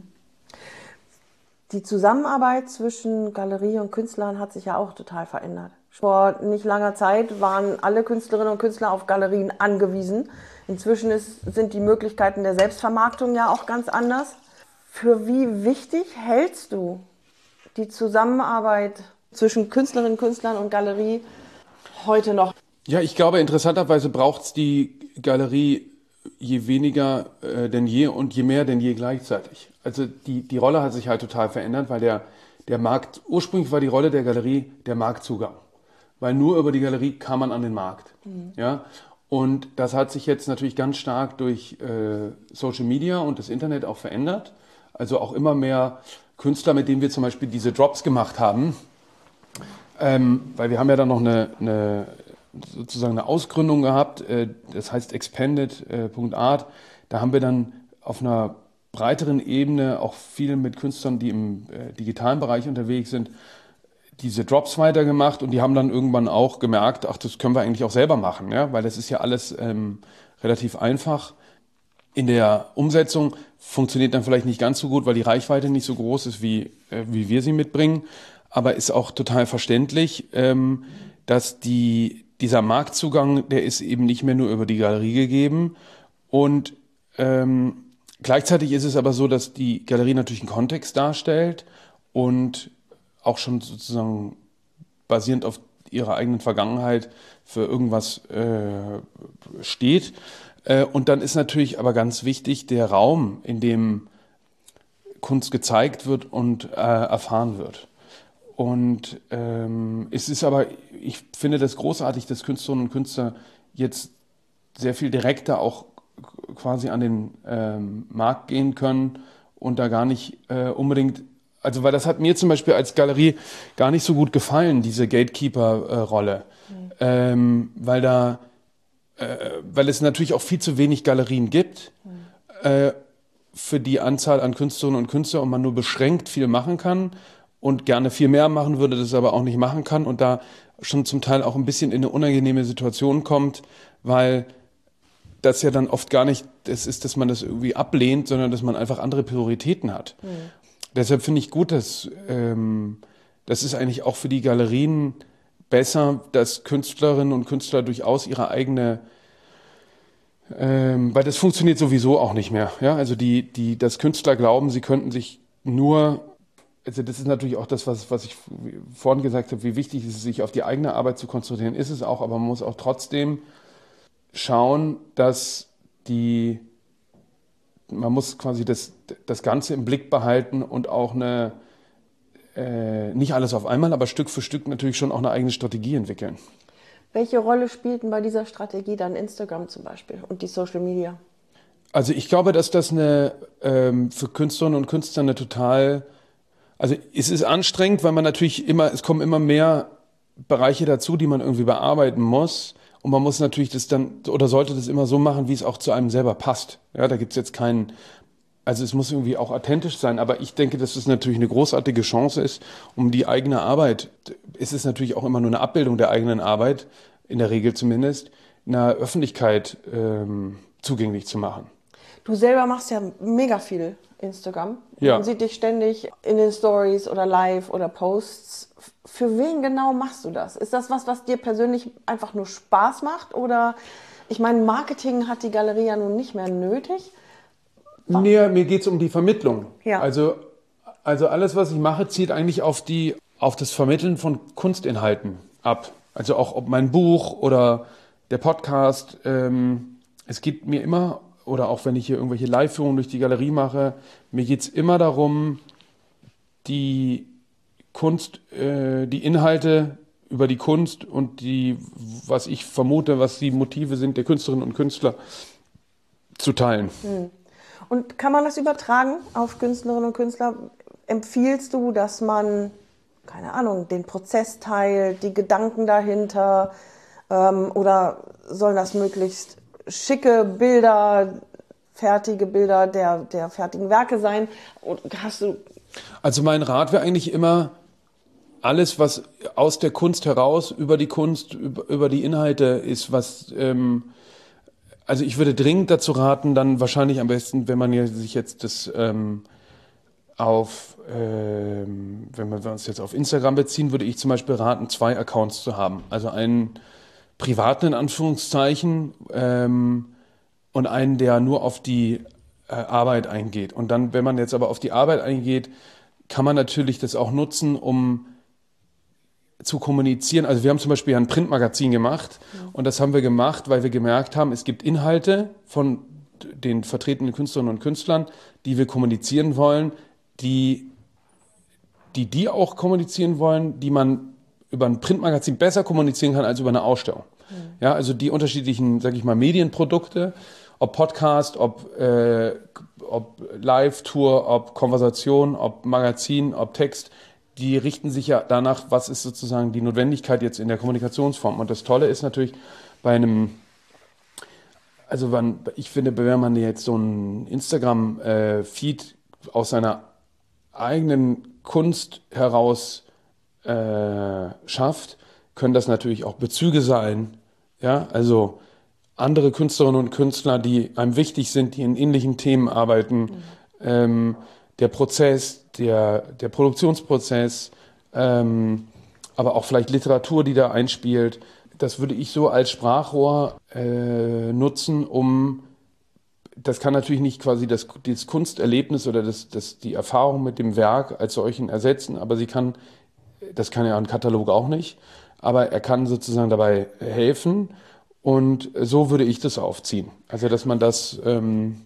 Die Zusammenarbeit zwischen Galerie und Künstlern hat sich ja auch total verändert. Vor nicht langer Zeit waren alle Künstlerinnen und Künstler auf Galerien angewiesen. Inzwischen ist, sind die Möglichkeiten der Selbstvermarktung ja auch ganz anders. Für wie wichtig hältst du die Zusammenarbeit zwischen Künstlerinnen und Künstlern und Galerie heute noch? Ja, ich glaube, interessanterweise braucht es die Galerie je weniger äh, denn je und je mehr denn je gleichzeitig. Also die, die Rolle hat sich halt total verändert, weil der, der Markt, ursprünglich war die Rolle der Galerie der Marktzugang. Weil nur über die Galerie kam man an den Markt. Mhm. Ja? Und das hat sich jetzt natürlich ganz stark durch äh, Social Media und das Internet auch verändert. Also auch immer mehr Künstler, mit denen wir zum Beispiel diese Drops gemacht haben. Ähm, weil wir haben ja dann noch eine, eine sozusagen eine Ausgründung gehabt, äh, das heißt expanded punkt art. Da haben wir dann auf einer breiteren Ebene auch viel mit Künstlern, die im äh, digitalen Bereich unterwegs sind, diese Drops weitergemacht und die haben dann irgendwann auch gemerkt, ach, das können wir eigentlich auch selber machen, ja, weil das ist ja alles ähm, relativ einfach. In der Umsetzung funktioniert dann vielleicht nicht ganz so gut, weil die Reichweite nicht so groß ist, wie, äh, wie wir sie mitbringen, aber ist auch total verständlich, ähm, dass die, dieser Marktzugang, der ist eben nicht mehr nur über die Galerie gegeben und ähm, gleichzeitig ist es aber so, dass die Galerie natürlich einen Kontext darstellt und auch schon sozusagen basierend auf ihrer eigenen Vergangenheit für irgendwas äh, steht. Äh, und dann ist natürlich aber ganz wichtig der Raum, in dem Kunst gezeigt wird und äh, erfahren wird. Und ähm, es ist aber, ich finde das großartig, dass Künstlerinnen und Künstler jetzt sehr viel direkter auch quasi an den ähm, Markt gehen können und da gar nicht äh, unbedingt. Also, weil das hat mir zum Beispiel als Galerie gar nicht so gut gefallen, diese Gatekeeper-Rolle. Mhm. Ähm, weil da, äh, weil es natürlich auch viel zu wenig Galerien gibt, mhm. äh, für die Anzahl an Künstlerinnen und Künstler und man nur beschränkt viel machen kann und gerne viel mehr machen würde, das aber auch nicht machen kann und da schon zum Teil auch ein bisschen in eine unangenehme Situation kommt, weil das ja dann oft gar nicht das ist, dass man das irgendwie ablehnt, sondern dass man einfach andere Prioritäten hat. Mhm. Deshalb finde ich gut, dass ähm, das ist eigentlich auch für die Galerien besser, dass Künstlerinnen und Künstler durchaus ihre eigene, ähm, weil das funktioniert sowieso auch nicht mehr. Ja? Also die, die, dass Künstler glauben, sie könnten sich nur, also das ist natürlich auch das, was, was ich vorhin gesagt habe, wie wichtig es ist, sich auf die eigene Arbeit zu konzentrieren, ist es auch, aber man muss auch trotzdem schauen, dass die man muss quasi das, das Ganze im Blick behalten und auch eine, äh, nicht alles auf einmal, aber Stück für Stück natürlich schon auch eine eigene Strategie entwickeln. Welche Rolle spielten bei dieser Strategie dann Instagram zum Beispiel und die Social Media? Also ich glaube, dass das eine ähm, für Künstlerinnen und Künstler eine total, also es ist anstrengend, weil man natürlich immer, es kommen immer mehr Bereiche dazu, die man irgendwie bearbeiten muss. Und man muss natürlich das dann, oder sollte das immer so machen, wie es auch zu einem selber passt. Ja, da gibt es jetzt keinen, also es muss irgendwie auch authentisch sein, aber ich denke, dass es natürlich eine großartige Chance ist, um die eigene Arbeit, es ist natürlich auch immer nur eine Abbildung der eigenen Arbeit, in der Regel zumindest, einer Öffentlichkeit ähm, zugänglich zu machen. Du selber machst ja mega viel Instagram. Ja. Man sieht dich ständig in den Stories oder live oder Posts. Für wen genau machst du das? Ist das was, was dir persönlich einfach nur Spaß macht? Oder, ich meine, Marketing hat die Galerie ja nun nicht mehr nötig. Nee, mir geht es um die Vermittlung. Ja. Also, also alles, was ich mache, zielt eigentlich auf, die, auf das Vermitteln von Kunstinhalten ab. Also auch ob mein Buch oder der Podcast. Ähm, es geht mir immer, oder auch wenn ich hier irgendwelche Live-Führungen durch die Galerie mache, mir geht es immer darum, die Kunst, äh, die Inhalte über die Kunst und die, was ich vermute, was die Motive sind der Künstlerinnen und Künstler, zu teilen. Hm. Und kann man das übertragen auf Künstlerinnen und Künstler? Empfiehlst du, dass man, keine Ahnung, den Prozess teilt, die Gedanken dahinter, ähm, oder sollen das möglichst schicke Bilder, fertige Bilder der, der fertigen Werke sein? Oder hast du Also mein Rat wäre eigentlich immer, alles, was aus der Kunst heraus, über die Kunst, über, über die Inhalte ist, was, ähm, also ich würde dringend dazu raten, dann wahrscheinlich am besten, wenn man ja sich jetzt das ähm, auf, ähm, wenn wir uns jetzt auf Instagram beziehen, würde ich zum Beispiel raten, zwei Accounts zu haben. Also einen privaten in Anführungszeichen ähm, und einen, der nur auf die äh, Arbeit eingeht. Und dann, wenn man jetzt aber auf die Arbeit eingeht, kann man natürlich das auch nutzen, um zu kommunizieren. Also wir haben zum Beispiel ein Printmagazin gemacht und das haben wir gemacht, weil wir gemerkt haben, es gibt Inhalte von den vertretenen Künstlerinnen und Künstlern, die wir kommunizieren wollen, die die, die auch kommunizieren wollen, die man über ein Printmagazin besser kommunizieren kann als über eine Ausstellung. Mhm. Ja, also die unterschiedlichen, sag ich mal, Medienprodukte, ob Podcast, ob, äh, ob Live-Tour, ob Konversation, ob Magazin, ob Text, die richten sich ja danach, was ist sozusagen die Notwendigkeit jetzt in der Kommunikationsform. Und das Tolle ist natürlich bei einem, also wenn, ich finde, wenn man jetzt so einen Instagram-Feed aus seiner eigenen Kunst heraus äh, schafft, können das natürlich auch Bezüge sein. Ja, also andere Künstlerinnen und Künstler, die einem wichtig sind, die in ähnlichen Themen arbeiten. Mhm. Ähm, der Prozess, der, der Produktionsprozess, ähm, aber auch vielleicht Literatur, die da einspielt. Das würde ich so als Sprachrohr äh, nutzen, um, das kann natürlich nicht quasi das, das Kunsterlebnis oder das, das, die Erfahrung mit dem Werk als solchen ersetzen, aber sie kann, das kann ja ein Katalog auch nicht, aber er kann sozusagen dabei helfen und so würde ich das aufziehen. Also, dass man das... Ähm,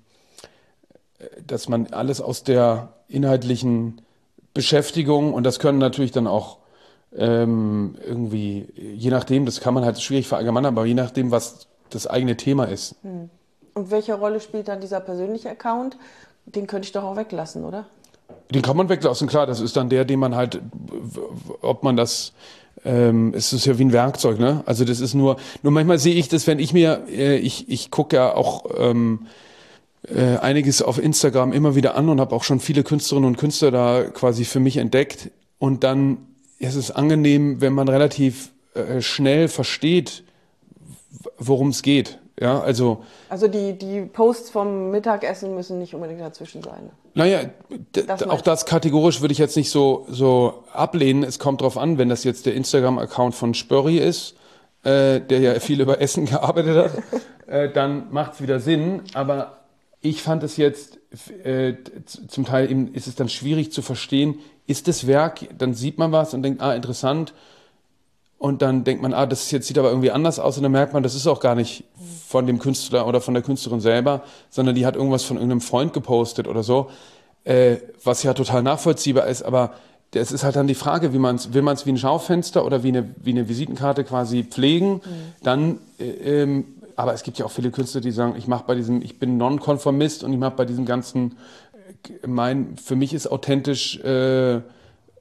dass man alles aus der inhaltlichen Beschäftigung, und das können natürlich dann auch ähm, irgendwie, je nachdem, das kann man halt schwierig verallgemeinern, aber je nachdem, was das eigene Thema ist. Und welche Rolle spielt dann dieser persönliche Account? Den könnte ich doch auch weglassen, oder? Den kann man weglassen, klar, das ist dann der, den man halt, ob man das, ähm, es ist ja wie ein Werkzeug, ne? Also das ist nur, nur manchmal sehe ich das, wenn ich mir, äh, ich, ich gucke ja auch, ähm, Äh, einiges auf Instagram immer wieder an und habe auch schon viele Künstlerinnen und Künstler da quasi für mich entdeckt. Und dann ist es angenehm, wenn man relativ äh, schnell versteht, worum es geht. Ja, also, also die, die Posts vom Mittagessen müssen nicht unbedingt dazwischen sein. Naja, das auch das kategorisch würde ich jetzt nicht so, so ablehnen. Es kommt drauf an, wenn das jetzt der Instagram-Account von Spörri ist, äh, der ja viel über Essen gearbeitet hat, äh, dann macht es wieder Sinn. Aber ich fand es jetzt, äh, zum Teil eben ist es dann schwierig zu verstehen, ist das Werk, dann sieht man was und denkt, ah, interessant. Und dann denkt man, ah, das jetzt sieht aber irgendwie anders aus. Und dann merkt man, das ist auch gar nicht von dem Künstler oder von der Künstlerin selber, sondern die hat irgendwas von irgendeinem Freund gepostet oder so, äh, was ja total nachvollziehbar ist. Aber es ist halt dann die Frage, wie man's, will man es wie ein Schaufenster oder wie eine, wie eine Visitenkarte quasi pflegen, mhm. dann... Äh, ähm, aber es gibt ja auch viele Künstler, die sagen, ich mache bei diesem, ich bin Nonkonformist und ich mache bei diesem ganzen, mein, für mich ist authentisch, äh,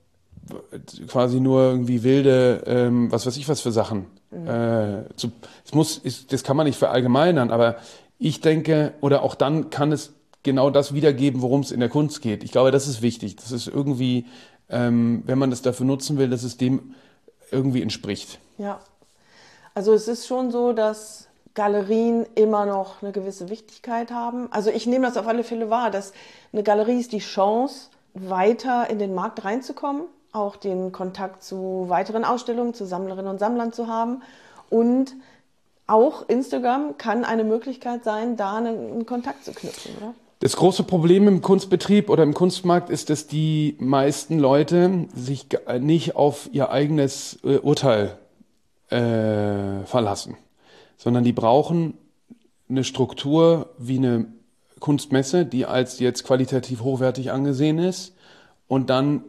quasi nur irgendwie wilde, ähm, was weiß ich was für Sachen. Mhm. Äh, zu, es muss, ist, das kann man nicht verallgemeinern, aber ich denke, oder auch dann kann es genau das wiedergeben, worum es in der Kunst geht. Ich glaube, das ist wichtig. Das ist irgendwie, ähm, wenn man das dafür nutzen will, dass es dem irgendwie entspricht. Ja, also es ist schon so, dass Galerien immer noch eine gewisse Wichtigkeit haben. Also ich nehme das auf alle Fälle wahr, dass eine Galerie ist die Chance, weiter in den Markt reinzukommen, auch den Kontakt zu weiteren Ausstellungen, zu Sammlerinnen und Sammlern zu haben. Und auch Instagram kann eine Möglichkeit sein, da einen, einen Kontakt zu knüpfen, oder? Das große Problem im Kunstbetrieb oder im Kunstmarkt ist, dass die meisten Leute sich nicht auf ihr eigenes äh, Urteil äh, verlassen, sondern die brauchen eine Struktur wie eine Kunstmesse, die als jetzt qualitativ hochwertig angesehen ist, und dann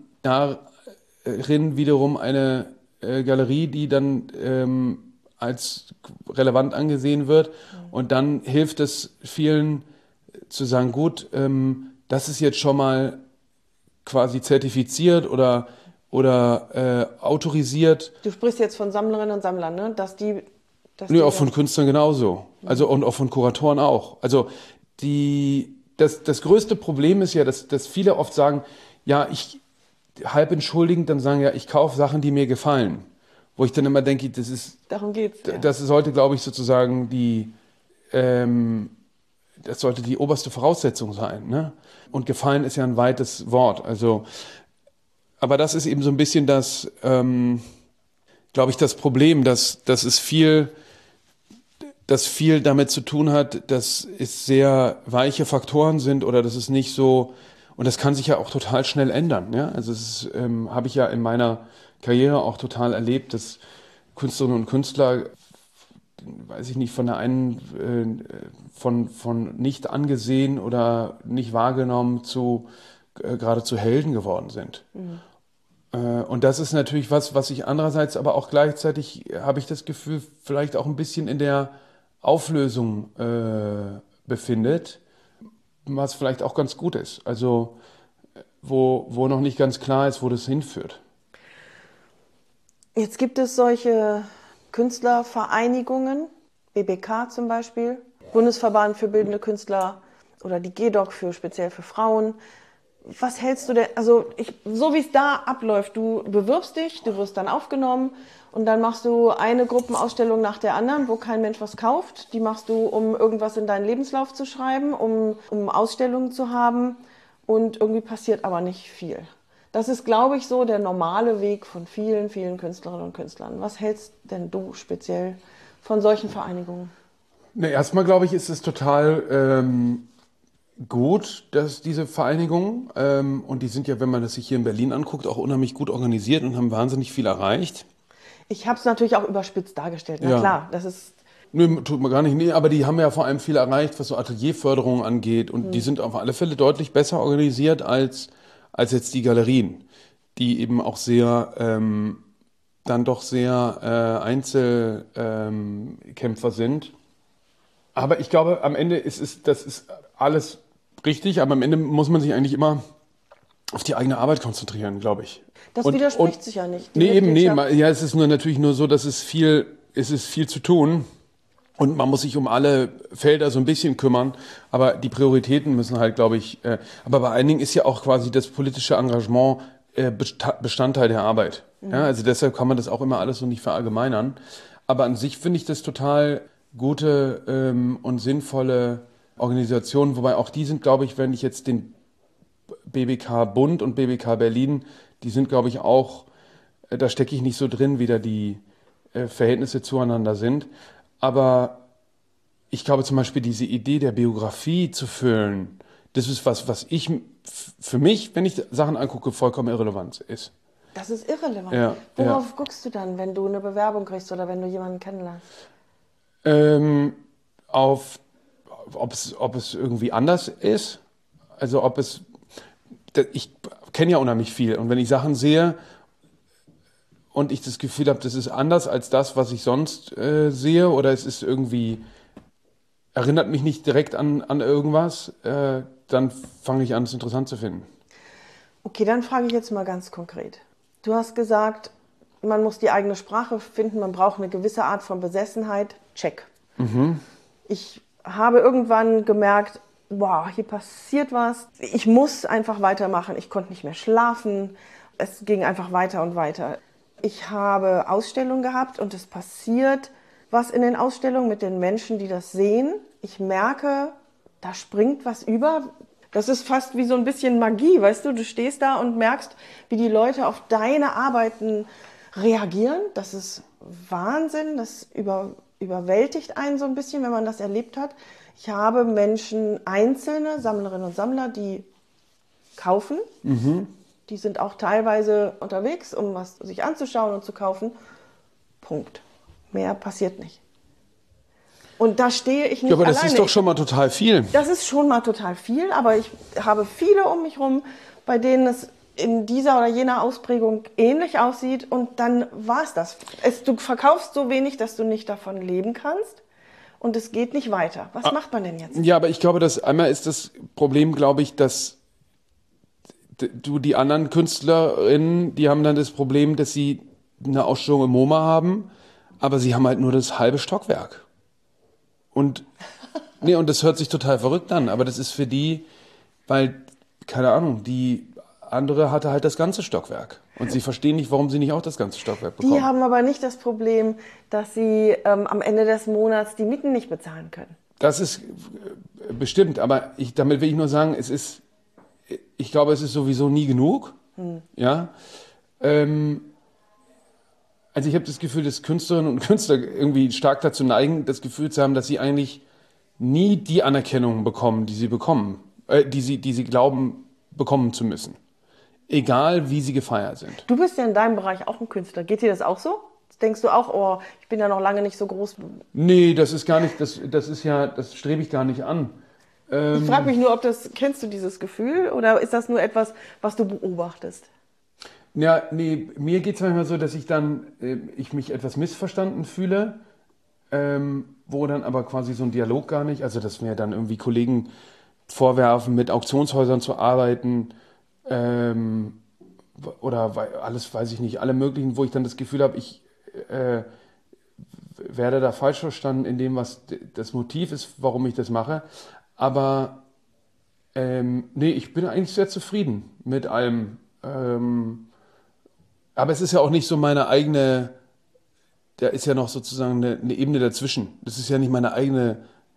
darin wiederum eine äh, Galerie, die dann ähm, als relevant angesehen wird, und dann hilft es vielen zu sagen, gut, ähm, das ist jetzt schon mal quasi zertifiziert oder, oder äh, autorisiert. Du sprichst jetzt von Sammlerinnen und Sammlern, ne? Dass die, dass Nee, die auch von Künstlern genauso. Also und auch von Kuratoren auch. Also die, das, das größte Problem ist ja, dass, dass viele oft sagen, ja, ich halb entschuldigend dann sagen, ja, ich kaufe Sachen, die mir gefallen. Wo ich dann immer denke, das ist, darum geht's. Ja. Das sollte, glaube ich, sozusagen die, ähm, das sollte die oberste Voraussetzung sein, ne? Und gefallen ist ja ein weites Wort. Also, aber das ist eben so ein bisschen das, ähm, glaube ich, das Problem, dass, dass es viel, dass viel damit zu tun hat, dass es sehr weiche Faktoren sind oder dass es nicht so, und das kann sich ja auch total schnell ändern. Ja? Also das ähm, habe ich ja in meiner Karriere auch total erlebt, dass Künstlerinnen und Künstler, weiß ich nicht, von der einen, äh, von, von nicht angesehen oder nicht wahrgenommen zu äh, gerade zu Helden geworden sind. Mhm. Äh, und das ist natürlich was, was ich andererseits aber auch gleichzeitig, habe ich das Gefühl, vielleicht auch ein bisschen in der Auflösung äh, befindet, was vielleicht auch ganz gut ist. Also wo, wo noch nicht ganz klar ist, wo das hinführt. Jetzt gibt es solche Künstlervereinigungen, B B K zum Beispiel, Bundesverband für bildende Künstler oder die G E D O C für speziell für Frauen. Was hältst du denn, also ich, so wie es da abläuft, du bewirbst dich, du wirst dann aufgenommen und dann machst du eine Gruppenausstellung nach der anderen, wo kein Mensch was kauft. Die machst du, um irgendwas in deinen Lebenslauf zu schreiben, um, um Ausstellungen zu haben, und irgendwie passiert aber nicht viel. Das ist, glaube ich, so der normale Weg von vielen, vielen Künstlerinnen und Künstlern. Was hältst denn du speziell von solchen Vereinigungen? Na, erstmal, glaube ich, ist es total ähm, gut, dass diese Vereinigungen, ähm, und die sind ja, wenn man das sich hier in Berlin anguckt, auch unheimlich gut organisiert und haben wahnsinnig viel erreicht. Ich habe es natürlich auch überspitzt dargestellt. Na Ja. klar, das ist... Nee, tut man gar nicht. Nee, aber die haben ja vor allem viel erreicht, was so Atelierförderung angeht. Und mhm. die sind auf alle Fälle deutlich besser organisiert als, als jetzt die Galerien, die eben auch sehr, ähm, dann doch sehr äh, Einzelkämpfer ähm, sind. Aber ich glaube, am Ende ist es, das ist alles richtig, aber am Ende muss man sich eigentlich immer auf die eigene Arbeit konzentrieren, glaube ich. Das und, widerspricht und, sich ja nicht. Nee, eben, nee. Ja, es ist nur natürlich nur so, dass es viel, es ist viel zu tun. Und man muss sich um alle Felder so ein bisschen kümmern, aber die Prioritäten müssen halt, glaube ich, äh, aber bei einigen ist ja auch quasi das politische Engagement äh, Bestandteil der Arbeit. Mhm. Ja, also deshalb kann man das auch immer alles so nicht verallgemeinern. Aber an sich finde ich das total gute ähm, und sinnvolle Organisationen, wobei auch die sind, glaube ich, wenn ich jetzt den B B K Bund und B B K Berlin, die sind, glaube ich, auch, äh, da stecke ich nicht so drin, wie da die äh, Verhältnisse zueinander sind. Aber ich glaube zum Beispiel, diese Idee der Biografie zu füllen, das ist was, was ich für mich, wenn ich Sachen angucke, vollkommen irrelevant ist. Das ist irrelevant. Ja, Worauf ja. guckst du dann, wenn du eine Bewerbung kriegst oder wenn du jemanden kennenlernst? Ähm, auf, ob es, ob es irgendwie anders ist. Also ob es, ich kenne ja unheimlich viel. Und wenn ich Sachen sehe und ich das Gefühl habe, das ist anders als das, was ich sonst äh, sehe, oder es ist irgendwie, erinnert mich nicht direkt an, an irgendwas, äh, dann fange ich an, es interessant zu finden. Okay, dann frage ich jetzt mal ganz konkret. Du hast gesagt, man muss die eigene Sprache finden, man braucht eine gewisse Art von Besessenheit. Check. Mhm. Ich habe irgendwann gemerkt, wow, hier passiert was. Ich muss einfach weitermachen. Ich konnte nicht mehr schlafen. Es ging einfach weiter und weiter. Ich habe Ausstellungen gehabt und es passiert was in den Ausstellungen mit den Menschen, die das sehen. Ich merke, da springt was über. Das ist fast wie so ein bisschen Magie, weißt du? Du stehst da und merkst, wie die Leute auf deine Arbeiten reagieren. Das ist Wahnsinn. Das über, überwältigt einen so ein bisschen, wenn man das erlebt hat. Ich habe Menschen, einzelne Sammlerinnen und Sammler, die kaufen. Mhm. Die sind auch teilweise unterwegs, um was sich anzuschauen und zu kaufen. Punkt. Mehr passiert nicht. Und da stehe ich nicht Ja, aber das alleine. ist doch schon mal total viel. Das ist schon mal total viel, aber ich habe viele um mich herum, bei denen es in dieser oder jener Ausprägung ähnlich aussieht und dann war es das. Es, du verkaufst so wenig, dass du nicht davon leben kannst und es geht nicht weiter. Was Ah, macht man denn jetzt? Ja, aber ich glaube, dass einmal ist das Problem, glaube ich, dass d- du die anderen Künstlerinnen, die haben dann das Problem, dass sie eine Ausstellung im MoMA haben, aber sie haben halt nur das halbe Stockwerk. Und nee, und das hört sich total verrückt an, aber das ist für die, weil, keine Ahnung, die andere hatte halt das ganze Stockwerk. Und sie verstehen nicht, warum sie nicht auch das ganze Stockwerk bekommen. Die haben aber nicht das Problem, dass sie ähm, am Ende des Monats die Mieten nicht bezahlen können. Das ist äh, bestimmt, aber ich, damit will ich nur sagen, es ist, ich glaube, es ist sowieso nie genug. Hm. Ja. Ähm, also ich habe das Gefühl, dass Künstlerinnen und Künstler irgendwie stark dazu neigen, das Gefühl zu haben, dass sie eigentlich nie die Anerkennung bekommen, die sie bekommen, äh, die sie, die sie glauben, bekommen zu müssen. Egal, wie sie gefeiert sind. Du bist ja in deinem Bereich auch ein Künstler. Geht dir das auch so? Denkst du auch, oh, ich bin ja noch lange nicht so groß? Nee, das ist gar nicht, das, das ist ja, das strebe ich gar nicht an. Ähm, Ich frage mich nur, ob das, kennst du dieses Gefühl oder ist das nur etwas, was du beobachtest? Ja, nee, mir geht es manchmal so, dass ich dann, äh, ich mich etwas missverstanden fühle, ähm, wo dann aber quasi so ein Dialog gar nicht, also dass mir dann irgendwie Kollegen vorwerfen, mit Auktionshäusern zu arbeiten, ähm, oder wei- alles, weiß ich nicht, alle möglichen, wo ich dann das Gefühl habe, ich äh, werde da falsch verstanden in dem, was d- das Motiv ist, warum ich das mache. Aber ähm, nee, ich bin eigentlich sehr zufrieden mit allem. Ähm, aber es ist ja auch nicht so meine eigene, da ist ja noch sozusagen eine, eine Ebene dazwischen. Das ist ja nicht meine eigene,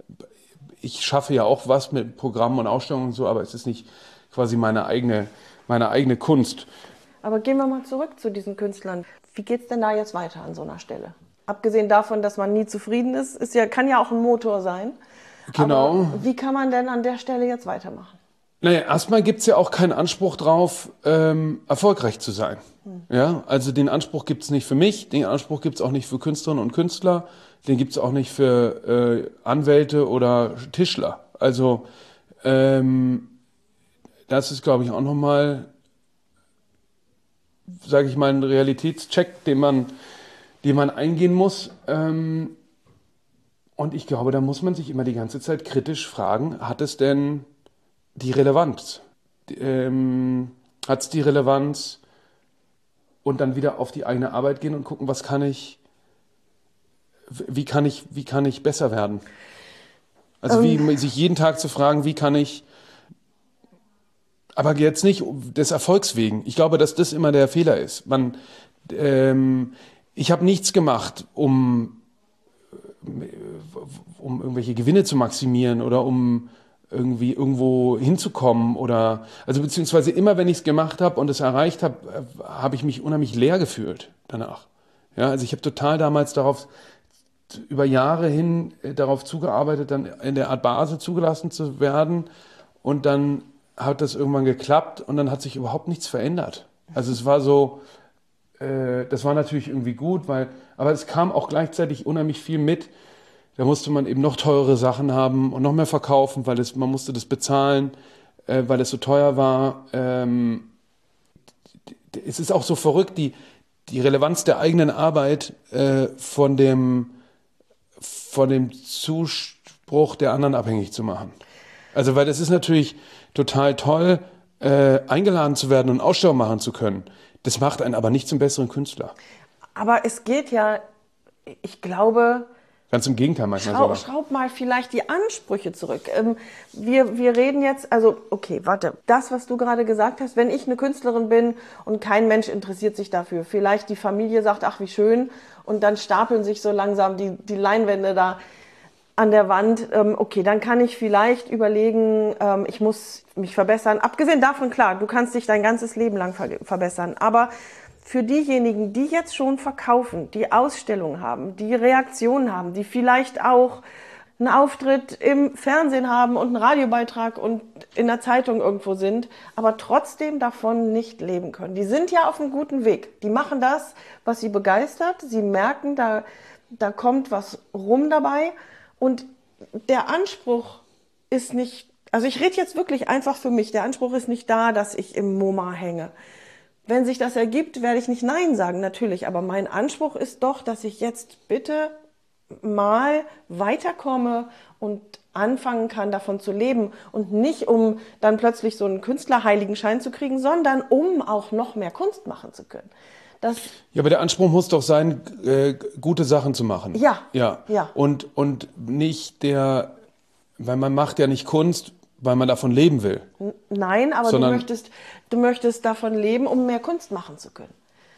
ich schaffe ja auch was mit Programmen und Ausstellungen und so, aber es ist nicht quasi meine eigene, meine eigene Kunst. Aber gehen wir mal zurück zu diesen Künstlern. Wie geht's denn da jetzt weiter an so einer Stelle? Abgesehen davon, dass man nie zufrieden ist, ist ja, kann ja auch ein Motor sein. Genau. Aber wie kann man denn an der Stelle jetzt weitermachen? Naja, erstmal gibt es ja auch keinen Anspruch drauf, ähm, erfolgreich zu sein. Ja, also den Anspruch gibt es nicht für mich, den Anspruch gibt es auch nicht für Künstlerinnen und Künstler, den gibt es auch nicht für äh, Anwälte oder Tischler. Also ähm, das ist, glaube ich, auch nochmal, sage ich mal, ein Realitätscheck, den man, den man eingehen muss. Ähm, und ich glaube, da muss man sich immer die ganze Zeit kritisch fragen, hat es denn die Relevanz? Ähm, hat es die Relevanz? Und dann wieder auf die eigene Arbeit gehen und gucken, was kann ich, wie kann ich, wie kann ich besser werden? Also wie Ähm. sich jeden Tag zu fragen, wie kann ich, aber jetzt nicht des Erfolgs wegen. Ich glaube, dass das immer der Fehler ist. Man, ähm, ich habe nichts gemacht, um, um irgendwelche Gewinne zu maximieren oder um irgendwie irgendwo hinzukommen oder, also beziehungsweise immer, wenn ich es gemacht habe und es erreicht habe, habe ich mich unheimlich leer gefühlt danach. Ja, also ich habe total damals darauf, über Jahre hin äh, darauf zugearbeitet, dann in der Art Basel zugelassen zu werden und dann hat das irgendwann geklappt und dann hat sich überhaupt nichts verändert. Also es war so, äh, das war natürlich irgendwie gut, weil, aber es kam auch gleichzeitig unheimlich viel mit. Da musste man eben noch teure Sachen haben und noch mehr verkaufen, weil es, man musste das bezahlen, äh, weil es so teuer war. Ähm, es ist auch so verrückt, die, die Relevanz der eigenen Arbeit äh, von dem, von dem Zuspruch der anderen abhängig zu machen. Also weil das ist natürlich total toll, äh, eingeladen zu werden und Ausstellungen machen zu können. Das macht einen aber nicht zum besseren Künstler. Aber es geht ja, ich glaube... Ganz im Gegenteil manchmal Schraub, sogar. schraub mal vielleicht die Ansprüche zurück. Ähm, wir, wir reden jetzt, also okay, warte, das, was du gerade gesagt hast, wenn ich eine Künstlerin bin und kein Mensch interessiert sich dafür, vielleicht die Familie sagt, ach wie schön, und dann stapeln sich so langsam die, die Leinwände da an der Wand, ähm, okay, dann kann ich vielleicht überlegen, ähm, ich muss mich verbessern. Abgesehen davon, klar, du kannst dich dein ganzes Leben lang ver- verbessern, aber für diejenigen, die jetzt schon verkaufen, die Ausstellungen haben, die Reaktionen haben, die vielleicht auch einen Auftritt im Fernsehen haben und einen Radiobeitrag und in der Zeitung irgendwo sind, aber trotzdem davon nicht leben können. Die sind ja auf einem guten Weg. Die machen das, was sie begeistert. Sie merken, da, da kommt was rum dabei. Und der Anspruch ist nicht, also ich rede jetzt wirklich einfach für mich, der Anspruch ist nicht da, dass ich im MoMA hänge. Wenn sich das ergibt, werde ich nicht Nein sagen, natürlich. Aber mein Anspruch ist doch, dass ich jetzt bitte mal weiterkomme und anfangen kann, davon zu leben. Und nicht, um dann plötzlich so einen Künstlerheiligenschein zu kriegen, sondern um auch noch mehr Kunst machen zu können. Das Ja, aber der Anspruch muss doch sein, äh, gute Sachen zu machen. Ja, Ja. ja. Und, und nicht der, weil man macht ja nicht Kunst, weil man davon leben will. Nein, aber du Sondern- möchtest, du möchtest davon leben, um mehr Kunst machen zu können.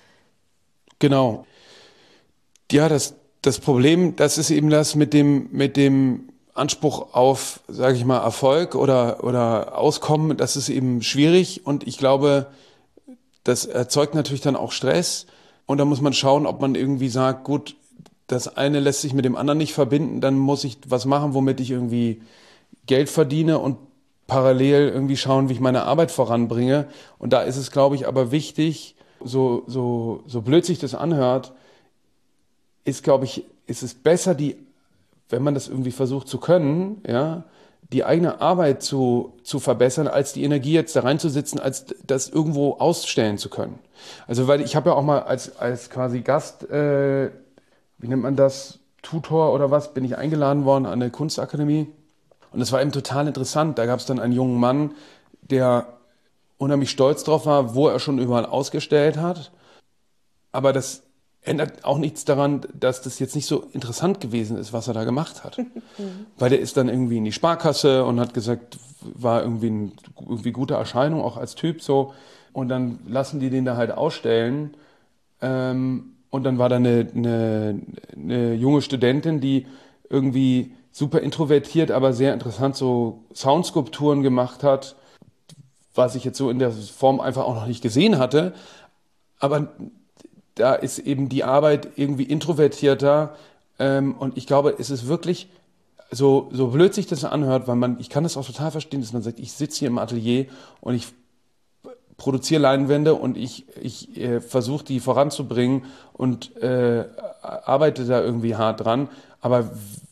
Genau. Ja, das, das Problem, das ist eben das mit dem, mit dem Anspruch auf, sage ich mal, Erfolg oder, oder Auskommen, das ist eben schwierig und ich glaube, das erzeugt natürlich dann auch Stress und da muss man schauen, ob man irgendwie sagt, gut, das eine lässt sich mit dem anderen nicht verbinden, dann muss ich was machen, womit ich irgendwie Geld verdiene und parallel irgendwie schauen, wie ich meine Arbeit voranbringe. Und da ist es, glaube ich, aber wichtig, so, so, so blöd sich das anhört, ist, glaube ich, ist es besser, die, wenn man das irgendwie versucht zu können, ja, die eigene Arbeit zu, zu verbessern, als die Energie jetzt da reinzusitzen, als das irgendwo ausstellen zu können. Also, weil ich habe ja auch mal als, als quasi Gast, äh, wie nennt man das, Tutor oder was, bin ich eingeladen worden an der Kunstakademie. Und es war eben total interessant. Da gab es dann einen jungen Mann, der unheimlich stolz drauf war, wo er schon überall ausgestellt hat. Aber das ändert auch nichts daran, dass das jetzt nicht so interessant gewesen ist, was er da gemacht hat. Weil der ist dann irgendwie in die Sparkasse und hat gesagt, war irgendwie eine irgendwie gute Erscheinung, auch als Typ so. Und dann lassen die den da halt ausstellen. Ähm, und dann war da eine, eine, eine junge Studentin, die irgendwie super introvertiert, aber sehr interessant so Soundskulpturen gemacht hat, was ich jetzt so in der Form einfach auch noch nicht gesehen hatte. Aber da ist eben die Arbeit irgendwie introvertierter. Ähm, und ich glaube, es ist wirklich, so, so blöd sich das anhört, weil man, ich kann das auch total verstehen, dass man sagt, ich sitze hier im Atelier und ich produziere Leinwände und ich, ich äh, versuche die voranzubringen und äh, arbeite da irgendwie hart dran. Aber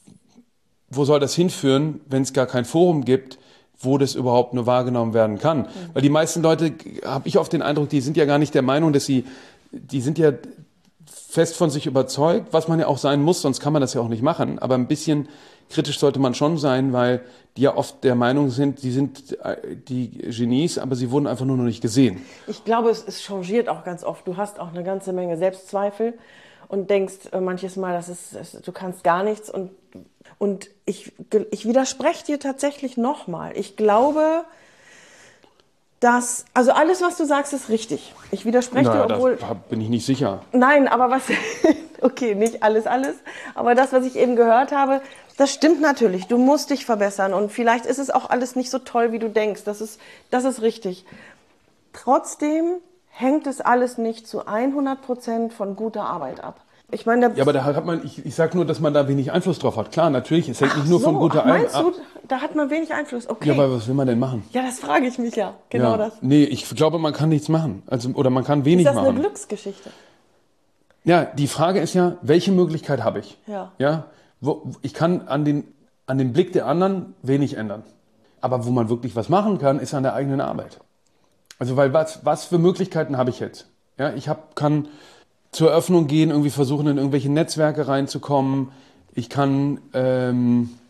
wo soll das hinführen, wenn es gar kein Forum gibt, wo das überhaupt nur wahrgenommen werden kann? Mhm. Weil die meisten Leute, habe ich oft den Eindruck, die sind ja gar nicht der Meinung, dass sie, die sind ja fest von sich überzeugt, was man ja auch sein muss, sonst kann man das ja auch nicht machen. Aber ein bisschen kritisch sollte man schon sein, weil die ja oft der Meinung sind, die sind die Genies, aber sie wurden einfach nur noch nicht gesehen. Ich glaube, es, es changiert auch ganz oft. Du hast auch eine ganze Menge Selbstzweifel und denkst äh, manches Mal, das ist, das, du kannst gar nichts. Und, und ich, ich widerspreche dir tatsächlich nochmal. Ich glaube, dass, also alles, was du sagst, ist richtig. Ich widerspreche Naja, dir, obwohl... da bin ich nicht sicher. Nein, aber was... Okay, nicht alles, alles. Aber das, was ich eben gehört habe, das stimmt natürlich. Du musst dich verbessern. Und vielleicht ist es auch alles nicht so toll, wie du denkst. Das ist, das ist richtig. Trotzdem hängt es alles nicht zu hundert Prozent von guter Arbeit ab. Ich meine, Ja, aber da hat man, ich, ich sage nur, dass man da wenig Einfluss drauf hat. Klar, natürlich, es hängt nicht nur so, von guter ach, meinst Arbeit du, ab. da hat man wenig Einfluss? Okay. Ja, aber was will man denn machen? Ja, das frage ich mich ja. Genau ja. das. Nee, ich glaube, man kann nichts machen. Also, oder man kann wenig Ist das machen. eine Glücksgeschichte? Ja, die Frage ist ja, welche Möglichkeit habe ich? Ja. Ja, wo, ich kann an den, an den Blick der anderen wenig ändern. Aber wo man wirklich was machen kann, ist an der eigenen Arbeit. Also, weil was, was für Möglichkeiten habe ich jetzt? Ja, ich hab, kann zur Eröffnung gehen, irgendwie versuchen, in irgendwelche Netzwerke reinzukommen. Ich kann ähm,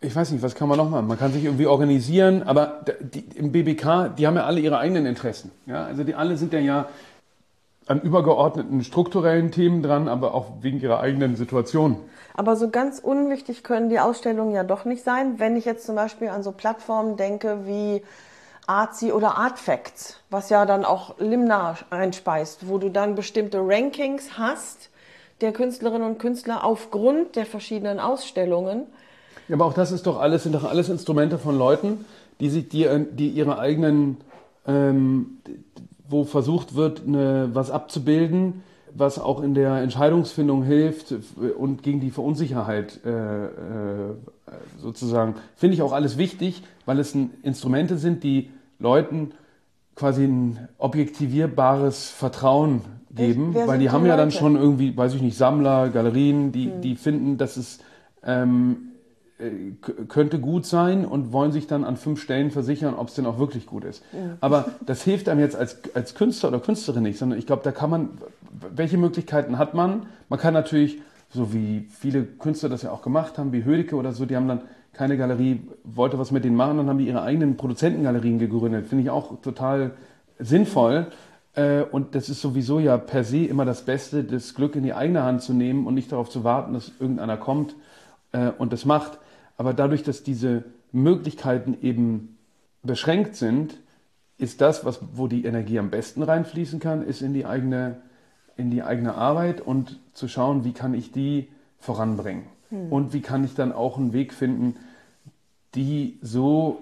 Ich weiß nicht, was kann man noch machen? Man kann sich irgendwie organisieren, aber die, im B B K, die haben ja alle ihre eigenen Interessen. Ja? Also die alle sind ja, ja an übergeordneten strukturellen Themen dran, aber auch wegen ihrer eigenen Situation. Aber so ganz unwichtig können die Ausstellungen ja doch nicht sein, wenn ich jetzt zum Beispiel an so Plattformen denke wie Artsy oder Artfacts, was ja dann auch Limna einspeist, wo du dann bestimmte Rankings hast der Künstlerinnen und Künstler aufgrund der verschiedenen Ausstellungen. Ja, aber auch das ist doch alles, sind doch alles Instrumente von Leuten, die sich, die, die ihre eigenen, ähm, wo versucht wird, eine, was abzubilden, was auch in der Entscheidungsfindung hilft und gegen die Verunsicherheit äh, äh, sozusagen, finde ich auch alles wichtig, weil es ein, Instrumente sind, die Leuten quasi ein objektivierbares Vertrauen geben, Wer weil die sind haben die ja dann Leute? schon irgendwie, weiß ich nicht, Sammler, Galerien, die, Hm. die finden, dass es ähm, äh, k- könnte gut sein und wollen sich dann an fünf Stellen versichern, ob es denn auch wirklich gut ist. Hm. Aber das hilft einem jetzt als, als Künstler oder Künstlerin nicht, sondern ich glaube, da kann man, welche Möglichkeiten hat man? Man kann natürlich, so wie viele Künstler das ja auch gemacht haben, wie Hödecke oder so, die haben dann keine Galerie, wollte was mit denen machen, dann haben die ihre eigenen Produzentengalerien gegründet. Finde ich auch total sinnvoll. Äh, Und das ist sowieso ja per se immer das Beste, das Glück in die eigene Hand zu nehmen und nicht darauf zu warten, dass irgendeiner kommt äh, und das macht. Aber dadurch, dass diese Möglichkeiten eben beschränkt sind, ist das, was, wo die Energie am besten reinfließen kann, ist in die eigene, in die eigene Arbeit und zu schauen, wie kann ich die voranbringen. Und wie kann ich dann auch einen Weg finden, die so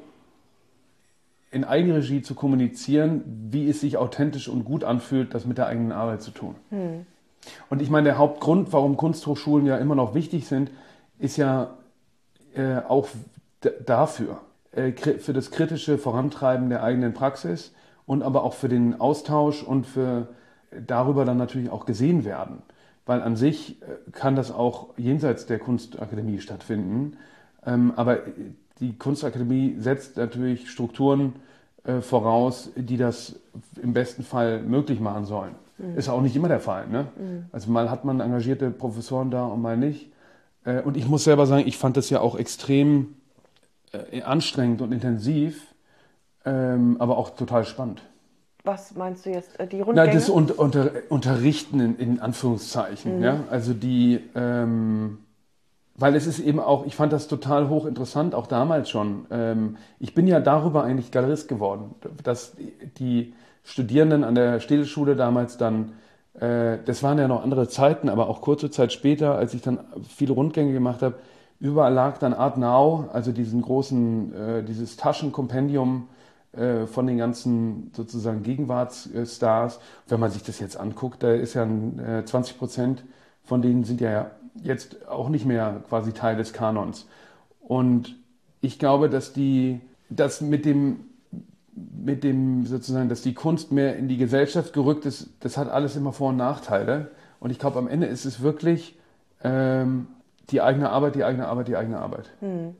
in Eigenregie zu kommunizieren, wie es sich authentisch und gut anfühlt, das mit der eigenen Arbeit zu tun. Hm. Und ich meine, der Hauptgrund, warum Kunsthochschulen ja immer noch wichtig sind, ist ja äh, auch d- dafür, äh, kri- für das kritische Vorantreiben der eigenen Praxis und aber auch für den Austausch und für darüber dann natürlich auch gesehen werden. Weil an sich äh, kann das auch jenseits der Kunstakademie stattfinden. Ähm, aber die Kunstakademie setzt natürlich Strukturen äh, voraus, die das im besten Fall möglich machen sollen. Mhm. Ist auch nicht immer der Fall. Ne? Mhm. Also mal hat man engagierte Professoren da und mal nicht. Äh, und ich muss selber sagen, ich fand das ja auch extrem äh, anstrengend und intensiv, ähm, aber auch total spannend. Was meinst du jetzt? Äh, Die Na, Rundgänge? das unter, unter, Unterrichten in, in Anführungszeichen. Mhm. Ja? Also die, ähm, weil es ist eben auch, ich fand das total hochinteressant, auch damals schon. Ähm, ich bin ja darüber eigentlich Galerist geworden, dass die, die Studierenden an der Städelschule damals dann, äh, das waren ja noch andere Zeiten, aber auch kurze Zeit später, als ich dann viele Rundgänge gemacht habe, überall lag dann Art Now, also diesen großen, äh, dieses Taschenkompendium äh, von den ganzen sozusagen Gegenwartsstars. Wenn man sich das jetzt anguckt, da ist ja ein, äh, zwanzig Prozent von denen sind ja jetzt auch nicht mehr quasi Teil des Kanons. Und ich glaube, dass die, dass mit dem, mit dem sozusagen, dass die Kunst mehr in die Gesellschaft gerückt ist, das hat alles immer Vor- und Nachteile. Und ich glaube, am Ende ist es wirklich ähm, die eigene Arbeit, die eigene Arbeit, die eigene Arbeit. Hm.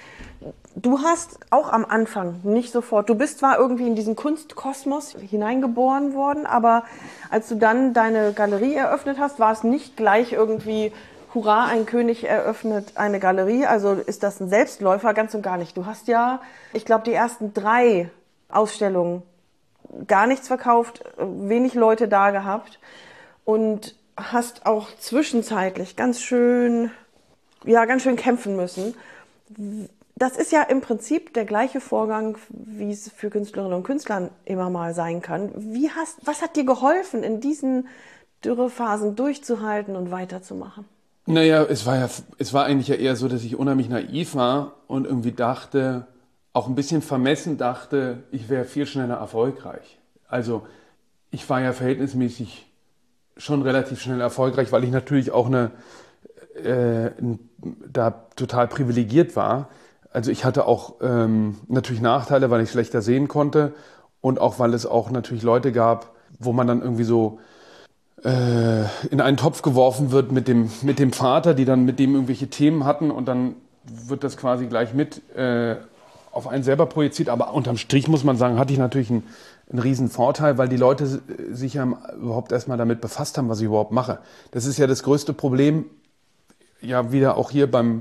Du hast auch am Anfang nicht sofort, du bist zwar irgendwie in diesen Kunstkosmos hineingeboren worden, aber als du dann deine Galerie eröffnet hast, war es nicht gleich irgendwie, hurra, ein König eröffnet eine Galerie, also ist das ein Selbstläufer, ganz und gar nicht. Du hast ja, ich glaube, die ersten drei Ausstellungen gar nichts verkauft, wenig Leute da gehabt und hast auch zwischenzeitlich ganz schön, ja, ganz schön kämpfen müssen. Das ist ja im Prinzip der gleiche Vorgang, wie es für Künstlerinnen und Künstlern immer mal sein kann. Wie hast, was hat dir geholfen, in diesen Dürrephasen durchzuhalten und weiterzumachen? Naja, es war ja, es war eigentlich ja eher so, dass ich unheimlich naiv war und irgendwie dachte, auch ein bisschen vermessen dachte, ich wäre viel schneller erfolgreich. Also ich war ja verhältnismäßig schon relativ schnell erfolgreich, weil ich natürlich auch eine, äh, da total privilegiert war. Also ich hatte auch ähm, natürlich Nachteile, weil ich schlechter sehen konnte und auch weil es auch natürlich Leute gab, wo man dann irgendwie so äh, in einen Topf geworfen wird mit dem, mit dem Vater, die dann mit dem irgendwelche Themen hatten und dann wird das quasi gleich mit äh, auf einen selber projiziert. Aber unterm Strich muss man sagen, hatte ich natürlich einen, einen riesen Vorteil, weil die Leute sich ja überhaupt erstmal damit befasst haben, was ich überhaupt mache. Das ist ja das größte Problem, ja wieder auch hier beim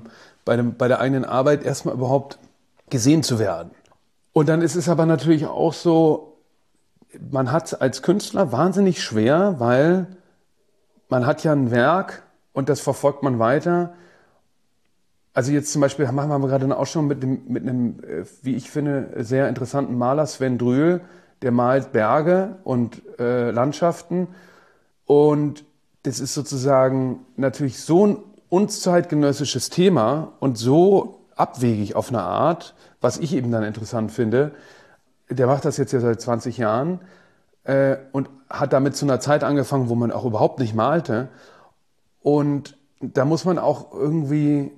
bei, dem, bei der eigenen Arbeit erstmal überhaupt gesehen zu werden. Und dann ist es aber natürlich auch so, man hat es als Künstler wahnsinnig schwer, weil man hat ja ein Werk und das verfolgt man weiter. Also jetzt zum Beispiel machen wir gerade eine Ausstellung mit, dem, mit einem, wie ich finde, sehr interessanten Maler, Sven Drühl, der malt Berge und äh, Landschaften. Und das ist sozusagen natürlich so ein unzeitgenössisches Thema und so abwegig auf eine Art, was ich eben dann interessant finde. Der macht das jetzt ja seit zwanzig Jahren äh, und hat damit zu einer Zeit angefangen, wo man auch überhaupt nicht malte. Und da muss man auch irgendwie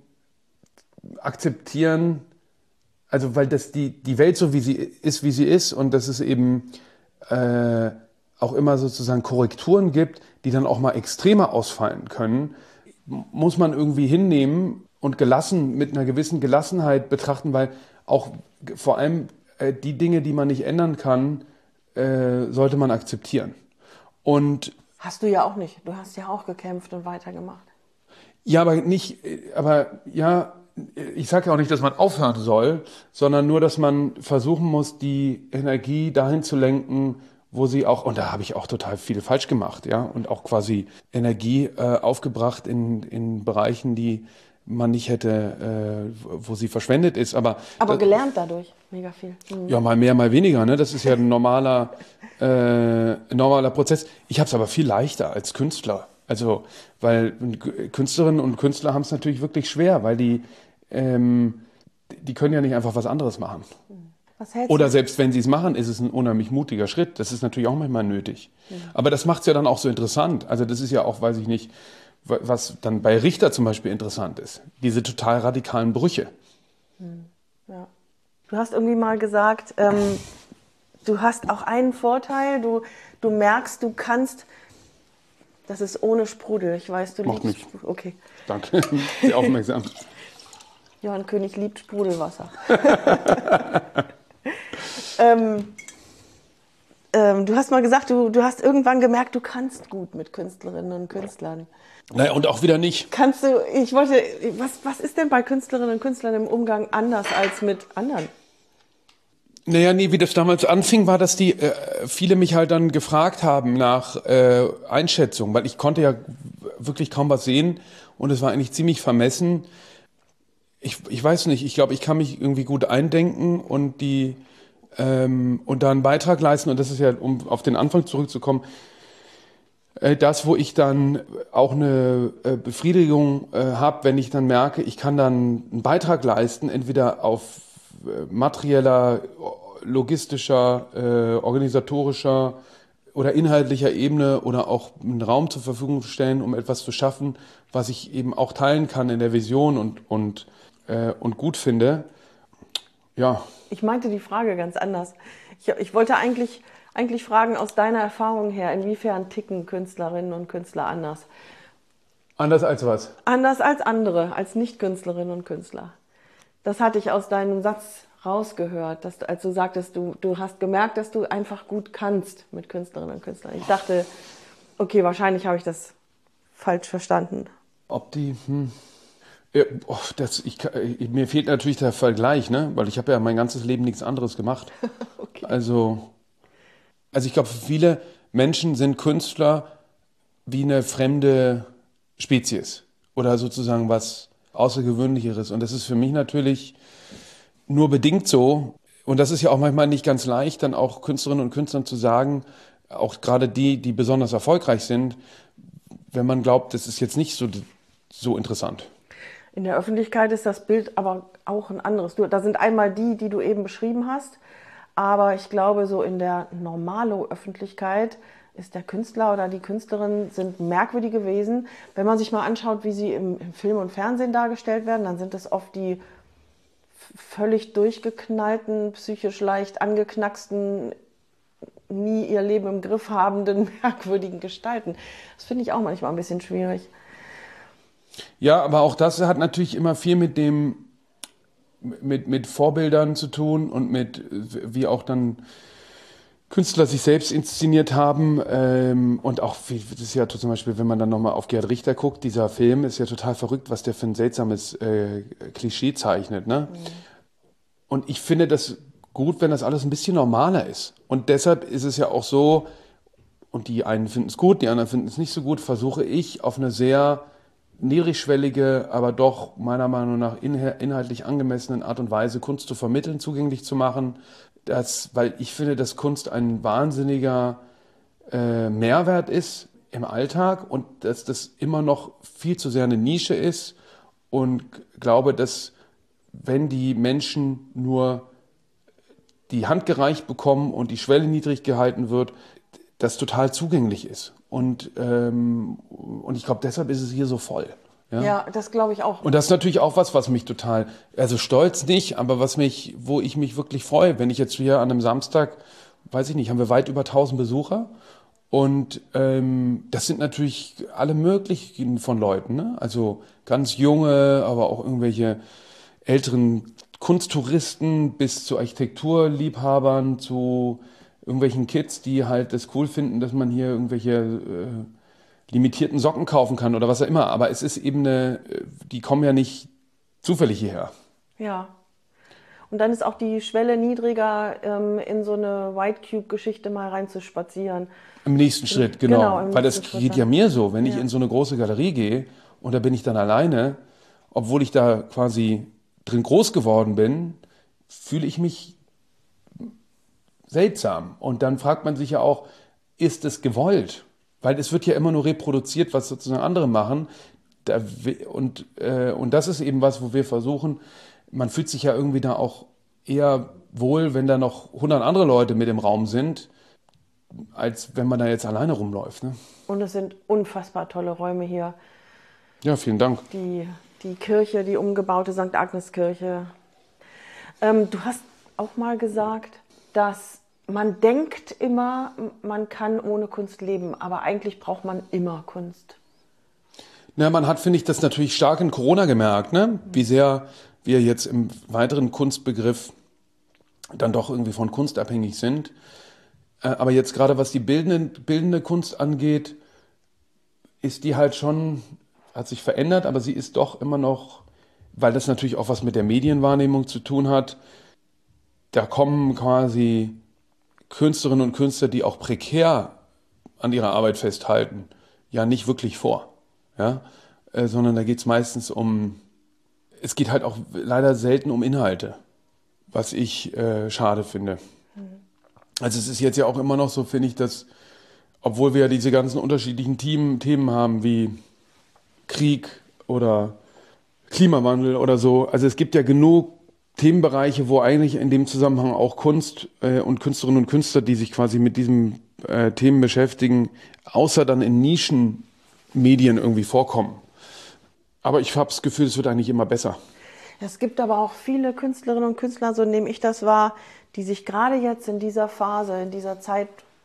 akzeptieren, also weil das die, die Welt so wie sie ist, wie sie ist und dass es eben äh, auch immer sozusagen Korrekturen gibt, die dann auch mal extremer ausfallen können, muss man irgendwie hinnehmen und gelassen, mit einer gewissen Gelassenheit betrachten, weil auch vor allem äh, die Dinge, die man nicht ändern kann, äh, sollte man akzeptieren. Und hast du ja auch nicht. Du hast ja auch gekämpft und weitergemacht. ja, aber nicht, aber ja, ich sage ja auch nicht, dass man aufhören soll, sondern nur, dass man versuchen muss, die Energie dahin zu lenken, wo sie auch, und da habe ich auch total viel falsch gemacht, ja, und auch quasi Energie äh, aufgebracht in, in Bereichen, die man nicht hätte, äh, wo sie verschwendet ist. Aber, Aber das, gelernt dadurch, mega viel. Mhm. Ja, mal mehr, mal weniger, ne? Das ist ja ein normaler, äh, normaler Prozess. Ich habe es aber viel leichter als Künstler. Also, weil Künstlerinnen und Künstler haben es natürlich wirklich schwer, weil die, ähm, die können ja nicht einfach was anderes machen. Was hältst Oder du? selbst wenn sie es machen, ist es ein unheimlich mutiger Schritt. Das ist natürlich auch manchmal nötig. Ja. Aber das macht es ja dann auch so interessant. Also das ist ja auch, weiß ich nicht, was dann bei Richter zum Beispiel interessant ist. Diese total radikalen Brüche. Ja. Du hast irgendwie mal gesagt, ähm, du hast auch einen Vorteil. Du, du merkst, du kannst... Das ist ohne Sprudel. Ich weiß, du Macht liebst nicht. Sprudel. Okay. Danke, sehr aufmerksam. Johann König liebt Sprudelwasser. ähm, ähm, du hast mal gesagt, du, du hast irgendwann gemerkt, du kannst gut mit Künstlerinnen und Künstlern. Naja, und auch wieder nicht. Kannst du, ich wollte, was, was ist denn bei Künstlerinnen und Künstlern im Umgang anders als mit anderen? Naja, nee, wie das damals anfing, war, dass die äh, viele mich halt dann gefragt haben nach äh, Einschätzung, weil ich konnte ja wirklich kaum was sehen und es war eigentlich ziemlich vermessen. Ich, ich weiß nicht, ich glaube, ich kann mich irgendwie gut eindenken und die ähm, und da einen Beitrag leisten. Und das ist ja, um auf den Anfang zurückzukommen, äh, das, wo ich dann auch eine äh, Befriedigung äh, habe, wenn ich dann merke, ich kann dann einen Beitrag leisten, entweder auf äh, materieller, logistischer, äh, organisatorischer oder inhaltlicher Ebene oder auch einen Raum zur Verfügung stellen, um etwas zu schaffen, was ich eben auch teilen kann in der Vision und, und, äh, und gut finde. Ja. Ich meinte die Frage ganz anders. Ich, ich wollte eigentlich, eigentlich fragen, aus deiner Erfahrung her, inwiefern ticken Künstlerinnen und Künstler anders? Anders als was? Anders als andere, als Nicht-Künstlerinnen und Künstler. Das hatte ich aus deinem Satz rausgehört, dass du, als du sagtest, du, du hast gemerkt, dass du einfach gut kannst mit Künstlerinnen und Künstlern. Ich dachte, okay, wahrscheinlich habe ich das falsch verstanden. Ob die, hm, ja, oh, das, ich, ich, mir fehlt natürlich der Vergleich, ne? Weil ich habe ja mein ganzes Leben nichts anderes gemacht. Okay. Also, also ich glaube, für viele Menschen sind Künstler wie eine fremde Spezies oder sozusagen was Außergewöhnlicheres. Und das ist für mich natürlich nur bedingt so. Und das ist ja auch manchmal nicht ganz leicht, dann auch Künstlerinnen und Künstlern zu sagen, auch gerade die, die besonders erfolgreich sind, wenn man glaubt, das ist jetzt nicht so, so interessant. In der Öffentlichkeit ist das Bild aber auch ein anderes. Du, da sind einmal die, die du eben beschrieben hast, aber ich glaube, so in der Normalo-Öffentlichkeit ist der Künstler oder die Künstlerin sind merkwürdige Wesen. Wenn man sich mal anschaut, wie sie im, im Film und Fernsehen dargestellt werden, dann sind es oft die völlig durchgeknallten, psychisch leicht angeknacksten, nie ihr Leben im Griff habenden, merkwürdigen Gestalten. Das finde ich auch manchmal ein bisschen schwierig. Ja, aber auch das hat natürlich immer viel mit dem, mit, mit Vorbildern zu tun und mit, wie auch dann Künstler sich selbst inszeniert haben. Ähm, und auch, wie, das ist ja zum Beispiel, wenn man dann nochmal auf Gerhard Richter guckt, dieser Film ist ja total verrückt, was der für ein seltsames äh, Klischee zeichnet. Ne? Mhm. Und ich finde das gut, wenn das alles ein bisschen normaler ist. Und deshalb ist es ja auch so, und die einen finden es gut, die anderen finden es nicht so gut, versuche ich auf eine sehr niedrigschwellige, aber doch meiner Meinung nach inhaltlich angemessenen Art und Weise Kunst zu vermitteln, zugänglich zu machen. Das, weil ich finde, dass Kunst ein wahnsinniger äh, Mehrwert ist im Alltag und dass das immer noch viel zu sehr eine Nische ist und glaube, dass wenn die Menschen nur die Hand gereicht bekommen und die Schwelle niedrig gehalten wird, das total zugänglich ist. Und, ähm, und ich glaube, deshalb ist es hier so voll. Ja, ja, das glaube ich auch. Und das ist natürlich auch was, was mich total, also stolz nicht, aber was mich, wo ich mich wirklich freue, wenn ich jetzt hier an einem Samstag, weiß ich nicht, haben wir weit über tausend Besucher. Und ähm, das sind natürlich alle möglichen von Leuten, ne? Also ganz junge, aber auch irgendwelche älteren Kunsttouristen bis zu Architekturliebhabern, zu irgendwelchen Kids, die halt das cool finden, dass man hier irgendwelche äh, limitierten Socken kaufen kann oder was auch immer. Aber es ist eben eine, die kommen ja nicht zufällig hierher. Ja. Und dann ist auch die Schwelle niedriger, ähm, in so eine White Cube-Geschichte mal reinzuspazieren. Im nächsten Schritt, genau. Genau, im Weil das nächsten Schritt geht ja dann. mir so, wenn ich Ja. in so eine große Galerie gehe und da bin ich dann alleine, obwohl ich da quasi drin groß geworden bin, fühle ich mich seltsam. Und dann fragt man sich ja auch, ist es gewollt? Weil es wird ja immer nur reproduziert, was sozusagen andere machen. Da, und, äh, und das ist eben was, wo wir versuchen, man fühlt sich ja irgendwie da auch eher wohl, wenn da noch hundert andere Leute mit im Raum sind, als wenn man da jetzt alleine rumläuft. Ne? Und es sind unfassbar tolle Räume hier. Ja, vielen Dank. Die, die Kirche, die umgebaute Sankt Agnes-Kirche. Ähm, du hast auch mal gesagt, dass man denkt immer, man kann ohne Kunst leben, aber eigentlich braucht man immer Kunst. Na, man hat, finde ich, das natürlich stark in Corona gemerkt, ne? Wie sehr wir jetzt im weiteren Kunstbegriff dann doch irgendwie von Kunst abhängig sind. Äh, aber jetzt gerade was die bildende, bildende Kunst angeht, ist die halt schon, hat sich verändert, aber sie ist doch immer noch, weil das natürlich auch was mit der Medienwahrnehmung zu tun hat, da kommen quasi Künstlerinnen und Künstler, die auch prekär an ihrer Arbeit festhalten, ja nicht wirklich vor. Ja? Äh, sondern da geht es meistens um, es geht halt auch leider selten um Inhalte, was ich äh, schade finde. Mhm. Also es ist jetzt ja auch immer noch so, finde ich, dass, obwohl wir ja diese ganzen unterschiedlichen Themen, Themen haben, wie Krieg oder Klimawandel oder so, also es gibt ja genug Themenbereiche, wo eigentlich in dem Zusammenhang auch Kunst äh, und Künstlerinnen und Künstler, die sich quasi mit diesen äh, Themen beschäftigen, außer dann in Nischenmedien irgendwie vorkommen. Aber ich habe das Gefühl, es wird eigentlich immer besser. Es gibt aber auch viele Künstlerinnen und Künstler, so nehme ich das wahr, die sich gerade jetzt in dieser Phase, in dieser Zeit,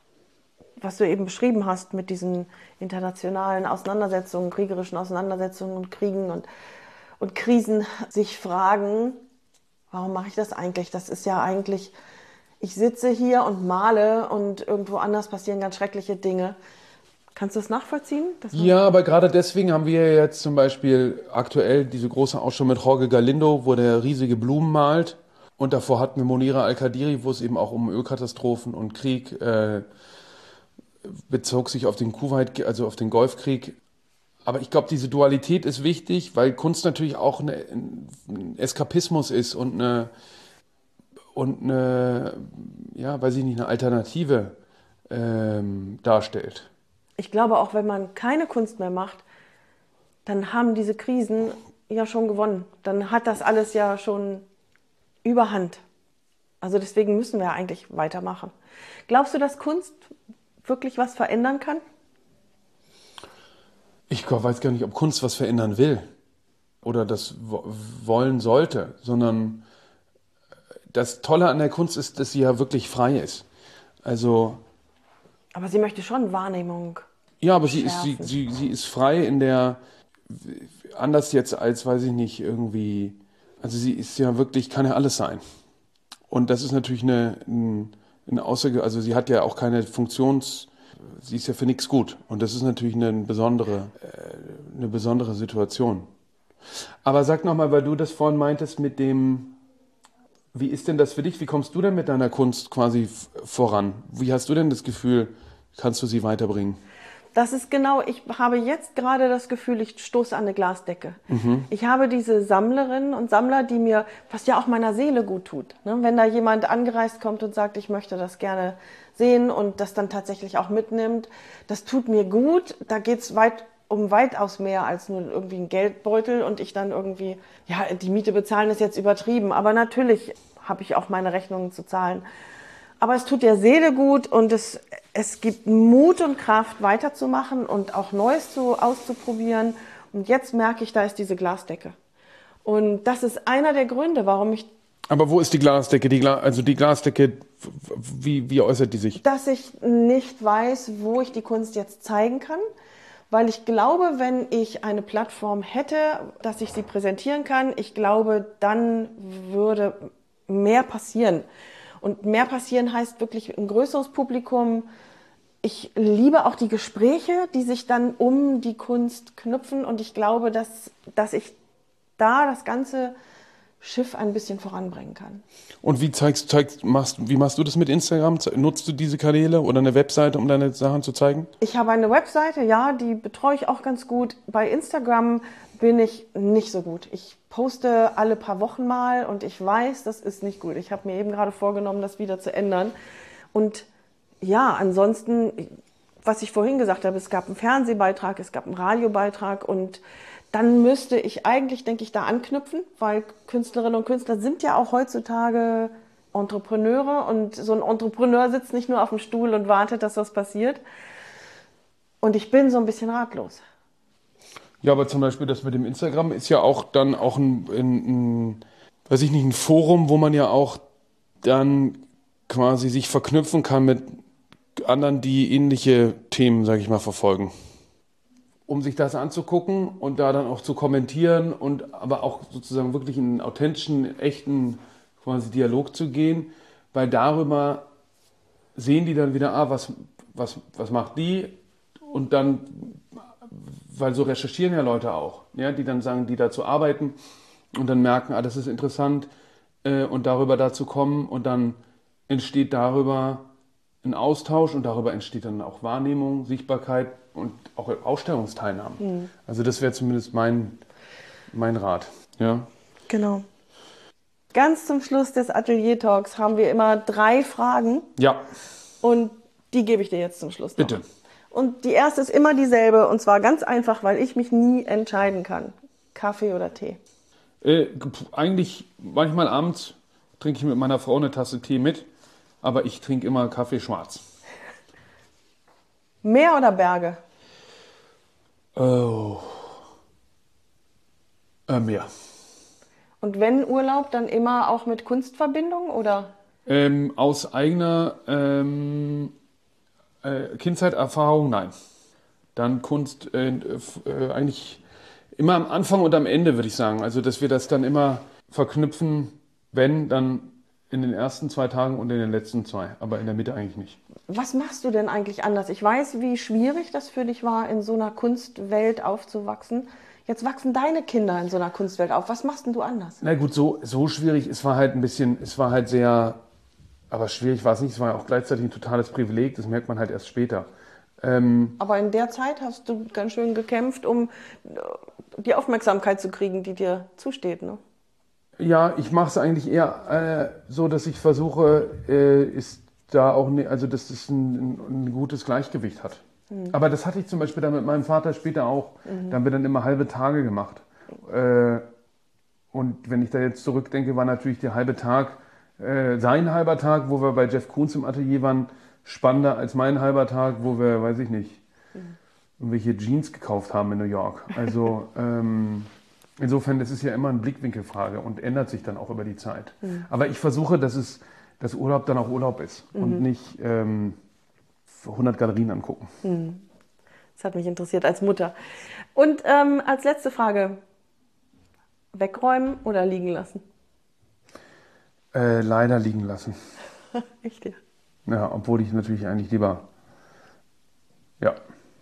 was du eben beschrieben hast, mit diesen internationalen Auseinandersetzungen, kriegerischen Auseinandersetzungen und Kriegen und, und Krisen, sich fragen, warum mache ich das eigentlich? Das ist ja eigentlich, ich sitze hier und male und irgendwo anders passieren ganz schreckliche Dinge. Kannst du das nachvollziehen? Ja, aber gerade deswegen haben wir jetzt zum Beispiel aktuell diese große Ausstellung mit Jorge Galindo, wo der riesige Blumen malt. Und davor hatten wir Monira Al-Qadiri, wo es eben auch um Ölkatastrophen und Krieg äh, bezog sich auf den Kuwait, also auf den Golfkrieg. Aber ich glaube, diese Dualität ist wichtig, weil Kunst natürlich auch eine, ein Eskapismus ist und eine, und eine, ja, weiß ich nicht, eine Alternative ähm, darstellt. Ich glaube, auch wenn man keine Kunst mehr macht, dann haben diese Krisen ja schon gewonnen. Dann hat das alles ja schon Überhand. Also deswegen müssen wir eigentlich weitermachen. Glaubst du, dass Kunst wirklich was verändern kann? Ich weiß gar nicht, ob Kunst was verändern will oder das wollen sollte, sondern das Tolle an der Kunst ist, dass sie ja wirklich frei ist. Also aber sie möchte schon Wahrnehmung. Ja, aber sie ist, sie, sie, sie ist frei in der, anders jetzt als, weiß ich nicht, irgendwie, also sie ist ja wirklich, kann ja alles sein. Und das ist natürlich eine, ein, ein Außerge also sie hat ja auch keine Funktions, sie ist ja für nichts gut. Und das ist natürlich eine besondere, äh, eine besondere Situation. Aber sag nochmal, weil du das vorhin meintest mit dem, wie ist denn das für dich? Wie kommst du denn mit deiner Kunst quasi f- voran? Wie hast du denn das Gefühl, kannst du sie weiterbringen? Das ist genau, ich habe jetzt gerade das Gefühl, ich stoße an eine Glasdecke. Ich habe diese Sammlerinnen und Sammler, die mir, was ja auch meiner Seele gut tut. Ne? Wenn da jemand angereist kommt und sagt, ich möchte das gerne sehen und das dann tatsächlich auch mitnimmt, das tut mir gut. Da geht's weit um weitaus mehr als nur irgendwie ein Geldbeutel und ich dann irgendwie, ja, die Miete bezahlen ist jetzt übertrieben, aber natürlich habe ich auch meine Rechnungen zu zahlen. Aber es tut der Seele gut und es, es gibt Mut und Kraft, weiterzumachen und auch Neues zu, auszuprobieren. Und jetzt merke ich, da ist diese Glasdecke. Und das ist einer der Gründe, warum ich, Aber wo ist die Glasdecke? Die Gla also die Glasdecke, w- w- wie, wie äußert die sich? dass ich nicht weiß, wo ich die Kunst jetzt zeigen kann. Weil ich glaube, wenn ich eine Plattform hätte, dass ich sie präsentieren kann, ich glaube, dann würde mehr passieren. Und mehr passieren heißt wirklich ein größeres Publikum. Ich liebe auch die Gespräche, die sich dann um die Kunst knüpfen. Und ich glaube, dass, dass ich da das ganze Schiff ein bisschen voranbringen kann. Und wie zeigst, zeigst, machst, wie machst du das mit Instagram? Ze- Nutzt du diese Kanäle oder eine Webseite, um deine Sachen zu zeigen? Ich habe eine Webseite, ja, die betreue ich auch ganz gut. Bei Instagram bin ich nicht so gut. Ich poste alle paar Wochen mal und ich weiß, das ist nicht gut. Ich habe mir eben gerade vorgenommen, das wieder zu ändern. Und ja, ansonsten, was ich vorhin gesagt habe, es gab einen Fernsehbeitrag, es gab einen Radiobeitrag und dann müsste ich eigentlich, denke ich, da anknüpfen, weil Künstlerinnen und Künstler sind ja auch heutzutage Entrepreneure und so ein Entrepreneur sitzt nicht nur auf dem Stuhl und wartet, dass was passiert. Und ich bin so ein bisschen ratlos. Ja, aber zum Beispiel das mit dem Instagram ist ja auch dann auch ein, ein, ein, weiß ich nicht, ein Forum, wo man ja auch dann quasi sich verknüpfen kann mit anderen, die ähnliche Themen, sage ich mal, verfolgen. Um sich das anzugucken und da dann auch zu kommentieren und aber auch sozusagen wirklich in einen authentischen, echten quasi Dialog zu gehen, weil darüber sehen die dann wieder, ah, was, was, was macht die? Und dann, weil so recherchieren ja Leute auch, ja, die dann sagen, die dazu arbeiten und dann merken, ah, das ist interessant äh, und darüber dazu kommen und dann entsteht darüber ein Austausch und darüber entsteht dann auch Wahrnehmung, Sichtbarkeit und auch Ausstellungsteilnahme. Mhm. Also das wäre zumindest mein, mein Rat. Ja. Genau. Ganz zum Schluss des Atelier-Talks haben wir immer drei Fragen Ja, und die gebe ich dir jetzt zum Schluss noch. bitte. Und die erste ist immer dieselbe und zwar ganz einfach, weil ich mich nie entscheiden kann. Kaffee oder Tee? Äh, eigentlich manchmal abends trinke ich mit meiner Frau eine Tasse Tee mit, aber ich trinke immer Kaffee schwarz. Meer oder Berge? Oh. Äh, mehr. Und wenn Urlaub, dann immer auch mit Kunstverbindung oder? Ähm, aus eigener ähm, äh, Kindheitserfahrung, nein. Dann Kunst äh, äh, eigentlich immer am Anfang und am Ende, würde ich sagen. Also, dass wir das dann immer verknüpfen, wenn, dann in den ersten zwei Tagen und in den letzten zwei, aber in der Mitte eigentlich nicht. Was machst du denn eigentlich anders? Ich weiß, wie schwierig das für dich war, in so einer Kunstwelt aufzuwachsen. Jetzt wachsen deine Kinder in so einer Kunstwelt auf. Was machst denn du anders? Na gut, so, so schwierig. Es war halt ein bisschen, es war halt sehr, aber schwierig war es nicht. Es war ja auch gleichzeitig ein totales Privileg. Das merkt man halt erst später. Ähm, Aber in der Zeit hast du ganz schön gekämpft, um die Aufmerksamkeit zu kriegen, die dir zusteht, ne? ja, ich mache es eigentlich eher äh, so, dass ich versuche, äh, ist da auch, ne, also dass es ein, ein, ein gutes Gleichgewicht hat. Mhm. Aber das hatte ich zum Beispiel dann mit meinem Vater später auch. Mhm. Da haben wir dann immer halbe Tage gemacht. Äh, und wenn ich da jetzt zurückdenke, war natürlich der halbe Tag, äh, sein halber Tag, wo wir bei Jeff Koons im Atelier waren, spannender als mein halber Tag, wo wir, weiß ich nicht, mhm. irgendwelche Jeans gekauft haben in New York. Also ähm, insofern, das ist ja immer eine Blickwinkelfrage und ändert sich dann auch über die Zeit. Mhm. Aber ich versuche, dass es, dass Urlaub dann auch Urlaub ist mhm. und nicht ähm, hundert Galerien angucken. Mhm. Das hat mich interessiert als Mutter. Und ähm, als letzte Frage, wegräumen oder liegen lassen? Äh, leider liegen lassen. Echt, ja. Ja, obwohl ich natürlich eigentlich lieber, ja.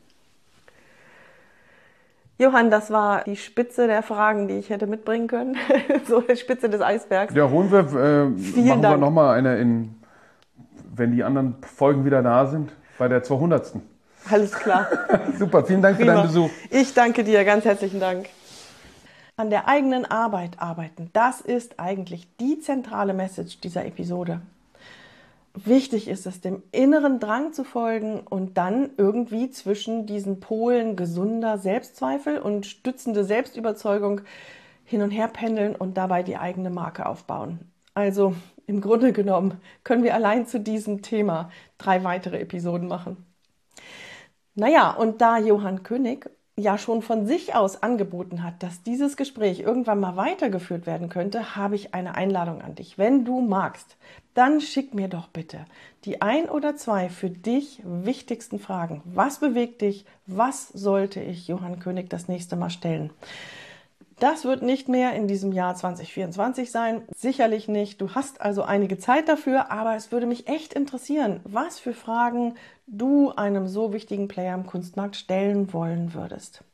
Johann, das war die Spitze der Fragen, die ich hätte mitbringen können. So die Spitze des Eisbergs. Ja, holen wir, äh, Vielen machen Dank. wir nochmal eine in, wenn die anderen Folgen wieder da sind, bei der zweihundertsten. Alles klar. Super, vielen Dank Prima. für deinen Besuch. Ich danke dir, ganz herzlichen Dank. An der eigenen Arbeit arbeiten, das ist eigentlich die zentrale Message dieser Episode. Wichtig ist es, dem inneren Drang zu folgen und dann irgendwie zwischen diesen Polen gesunder Selbstzweifel und stützende Selbstüberzeugung hin und her pendeln und dabei die eigene Marke aufbauen. Also im Grunde genommen können wir allein zu diesem Thema drei weitere Episoden machen. Naja, und da Johann König ja schon von sich aus angeboten hat, dass dieses Gespräch irgendwann mal weitergeführt werden könnte, habe ich eine Einladung an dich. Wenn du magst, dann schick mir doch bitte die ein oder zwei für dich wichtigsten Fragen. Was bewegt dich? Was sollte ich Johann König das nächste Mal stellen? Das wird nicht mehr in diesem Jahr zwanzig vierundzwanzig sein, sicherlich nicht. Du hast also einige Zeit dafür, aber es würde mich echt interessieren, was für Fragen du einem so wichtigen Player im Kunstmarkt stellen wollen würdest.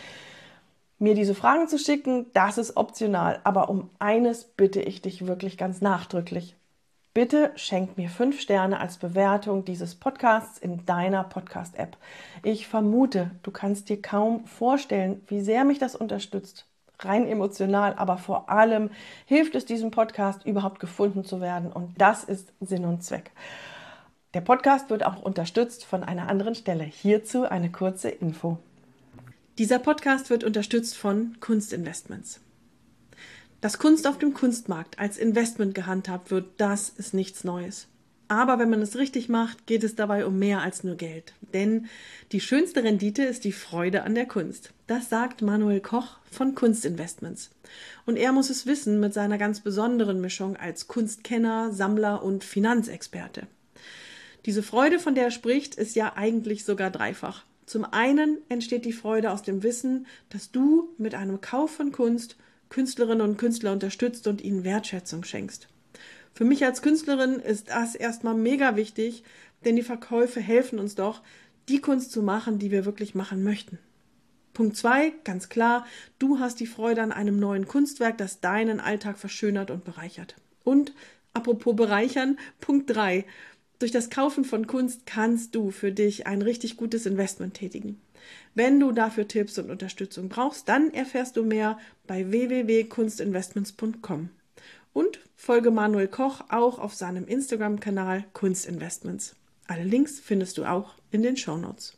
Mir diese Fragen zu schicken, das ist optional, aber um eines bitte ich dich wirklich ganz nachdrücklich. Bitte schenk mir fünf Sterne als Bewertung dieses Podcasts in deiner Podcast-App. Ich vermute, du kannst dir kaum vorstellen, wie sehr mich das unterstützt. Rein emotional, aber vor allem hilft es diesem Podcast überhaupt gefunden zu werden und das ist Sinn und Zweck. Der Podcast wird auch unterstützt von einer anderen Stelle. Hierzu eine kurze Info. Dieser Podcast wird unterstützt von Kunstinvestments. Dass Kunst auf dem Kunstmarkt als Investment gehandhabt wird, das ist nichts Neues. Aber wenn man es richtig macht, geht es dabei um mehr als nur Geld. Denn die schönste Rendite ist die Freude an der Kunst. Das sagt Manuel Koch von Kunstinvestments. Und er muss es wissen mit seiner ganz besonderen Mischung als Kunstkenner, Sammler und Finanzexperte. Diese Freude, von der er spricht, ist ja eigentlich sogar dreifach. Zum einen entsteht die Freude aus dem Wissen, dass du mit einem Kauf von Kunst Künstlerinnen und Künstler unterstützt und ihnen Wertschätzung schenkst. Für mich als Künstlerin ist das erstmal mega wichtig, denn die Verkäufe helfen uns doch, die Kunst zu machen, die wir wirklich machen möchten. Punkt zwei, ganz klar, du hast die Freude an einem neuen Kunstwerk, das deinen Alltag verschönert und bereichert. Und apropos bereichern, Punkt drei, durch das Kaufen von Kunst kannst du für dich ein richtig gutes Investment tätigen. Wenn du dafür Tipps und Unterstützung brauchst, dann erfährst du mehr bei w w w punkt kunstinvestments punkt com. Und folge Manuel Koch auch auf seinem Instagram-Kanal Kunstinvestments. Alle Links findest du auch in den Shownotes.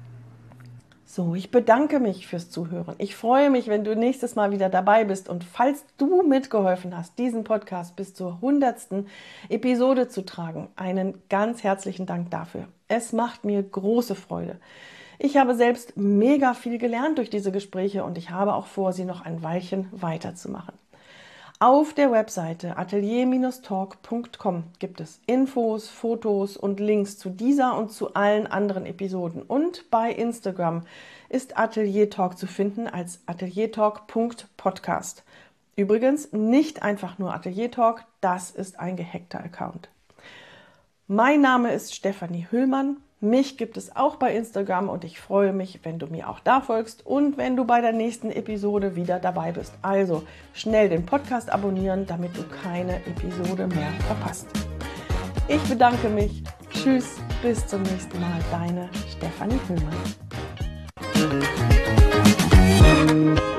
So, ich bedanke mich fürs Zuhören. Ich freue mich, wenn du nächstes Mal wieder dabei bist. Und falls du mitgeholfen hast, diesen Podcast bis zur hundertsten Episode zu tragen, einen ganz herzlichen Dank dafür. Es macht mir große Freude. Ich habe selbst mega viel gelernt durch diese Gespräche und ich habe auch vor, sie noch ein Weilchen weiterzumachen. Auf der Webseite atelier Bindestrich talk Punkt com gibt es Infos, Fotos und Links zu dieser und zu allen anderen Episoden. Und bei Instagram ist Atelier Talk zu finden als atelier talk Punkt podcast. Übrigens nicht einfach nur Atelier Talk, das ist ein gehackter Account. Mein Name ist Stefanie Hüllmann. Mich gibt es auch bei Instagram und ich freue mich, wenn du mir auch da folgst und wenn du bei der nächsten Episode wieder dabei bist. Also schnell den Podcast abonnieren, damit du keine Episode mehr verpasst. Ich bedanke mich. Tschüss, bis zum nächsten Mal. Deine Stefanie Hüllmann.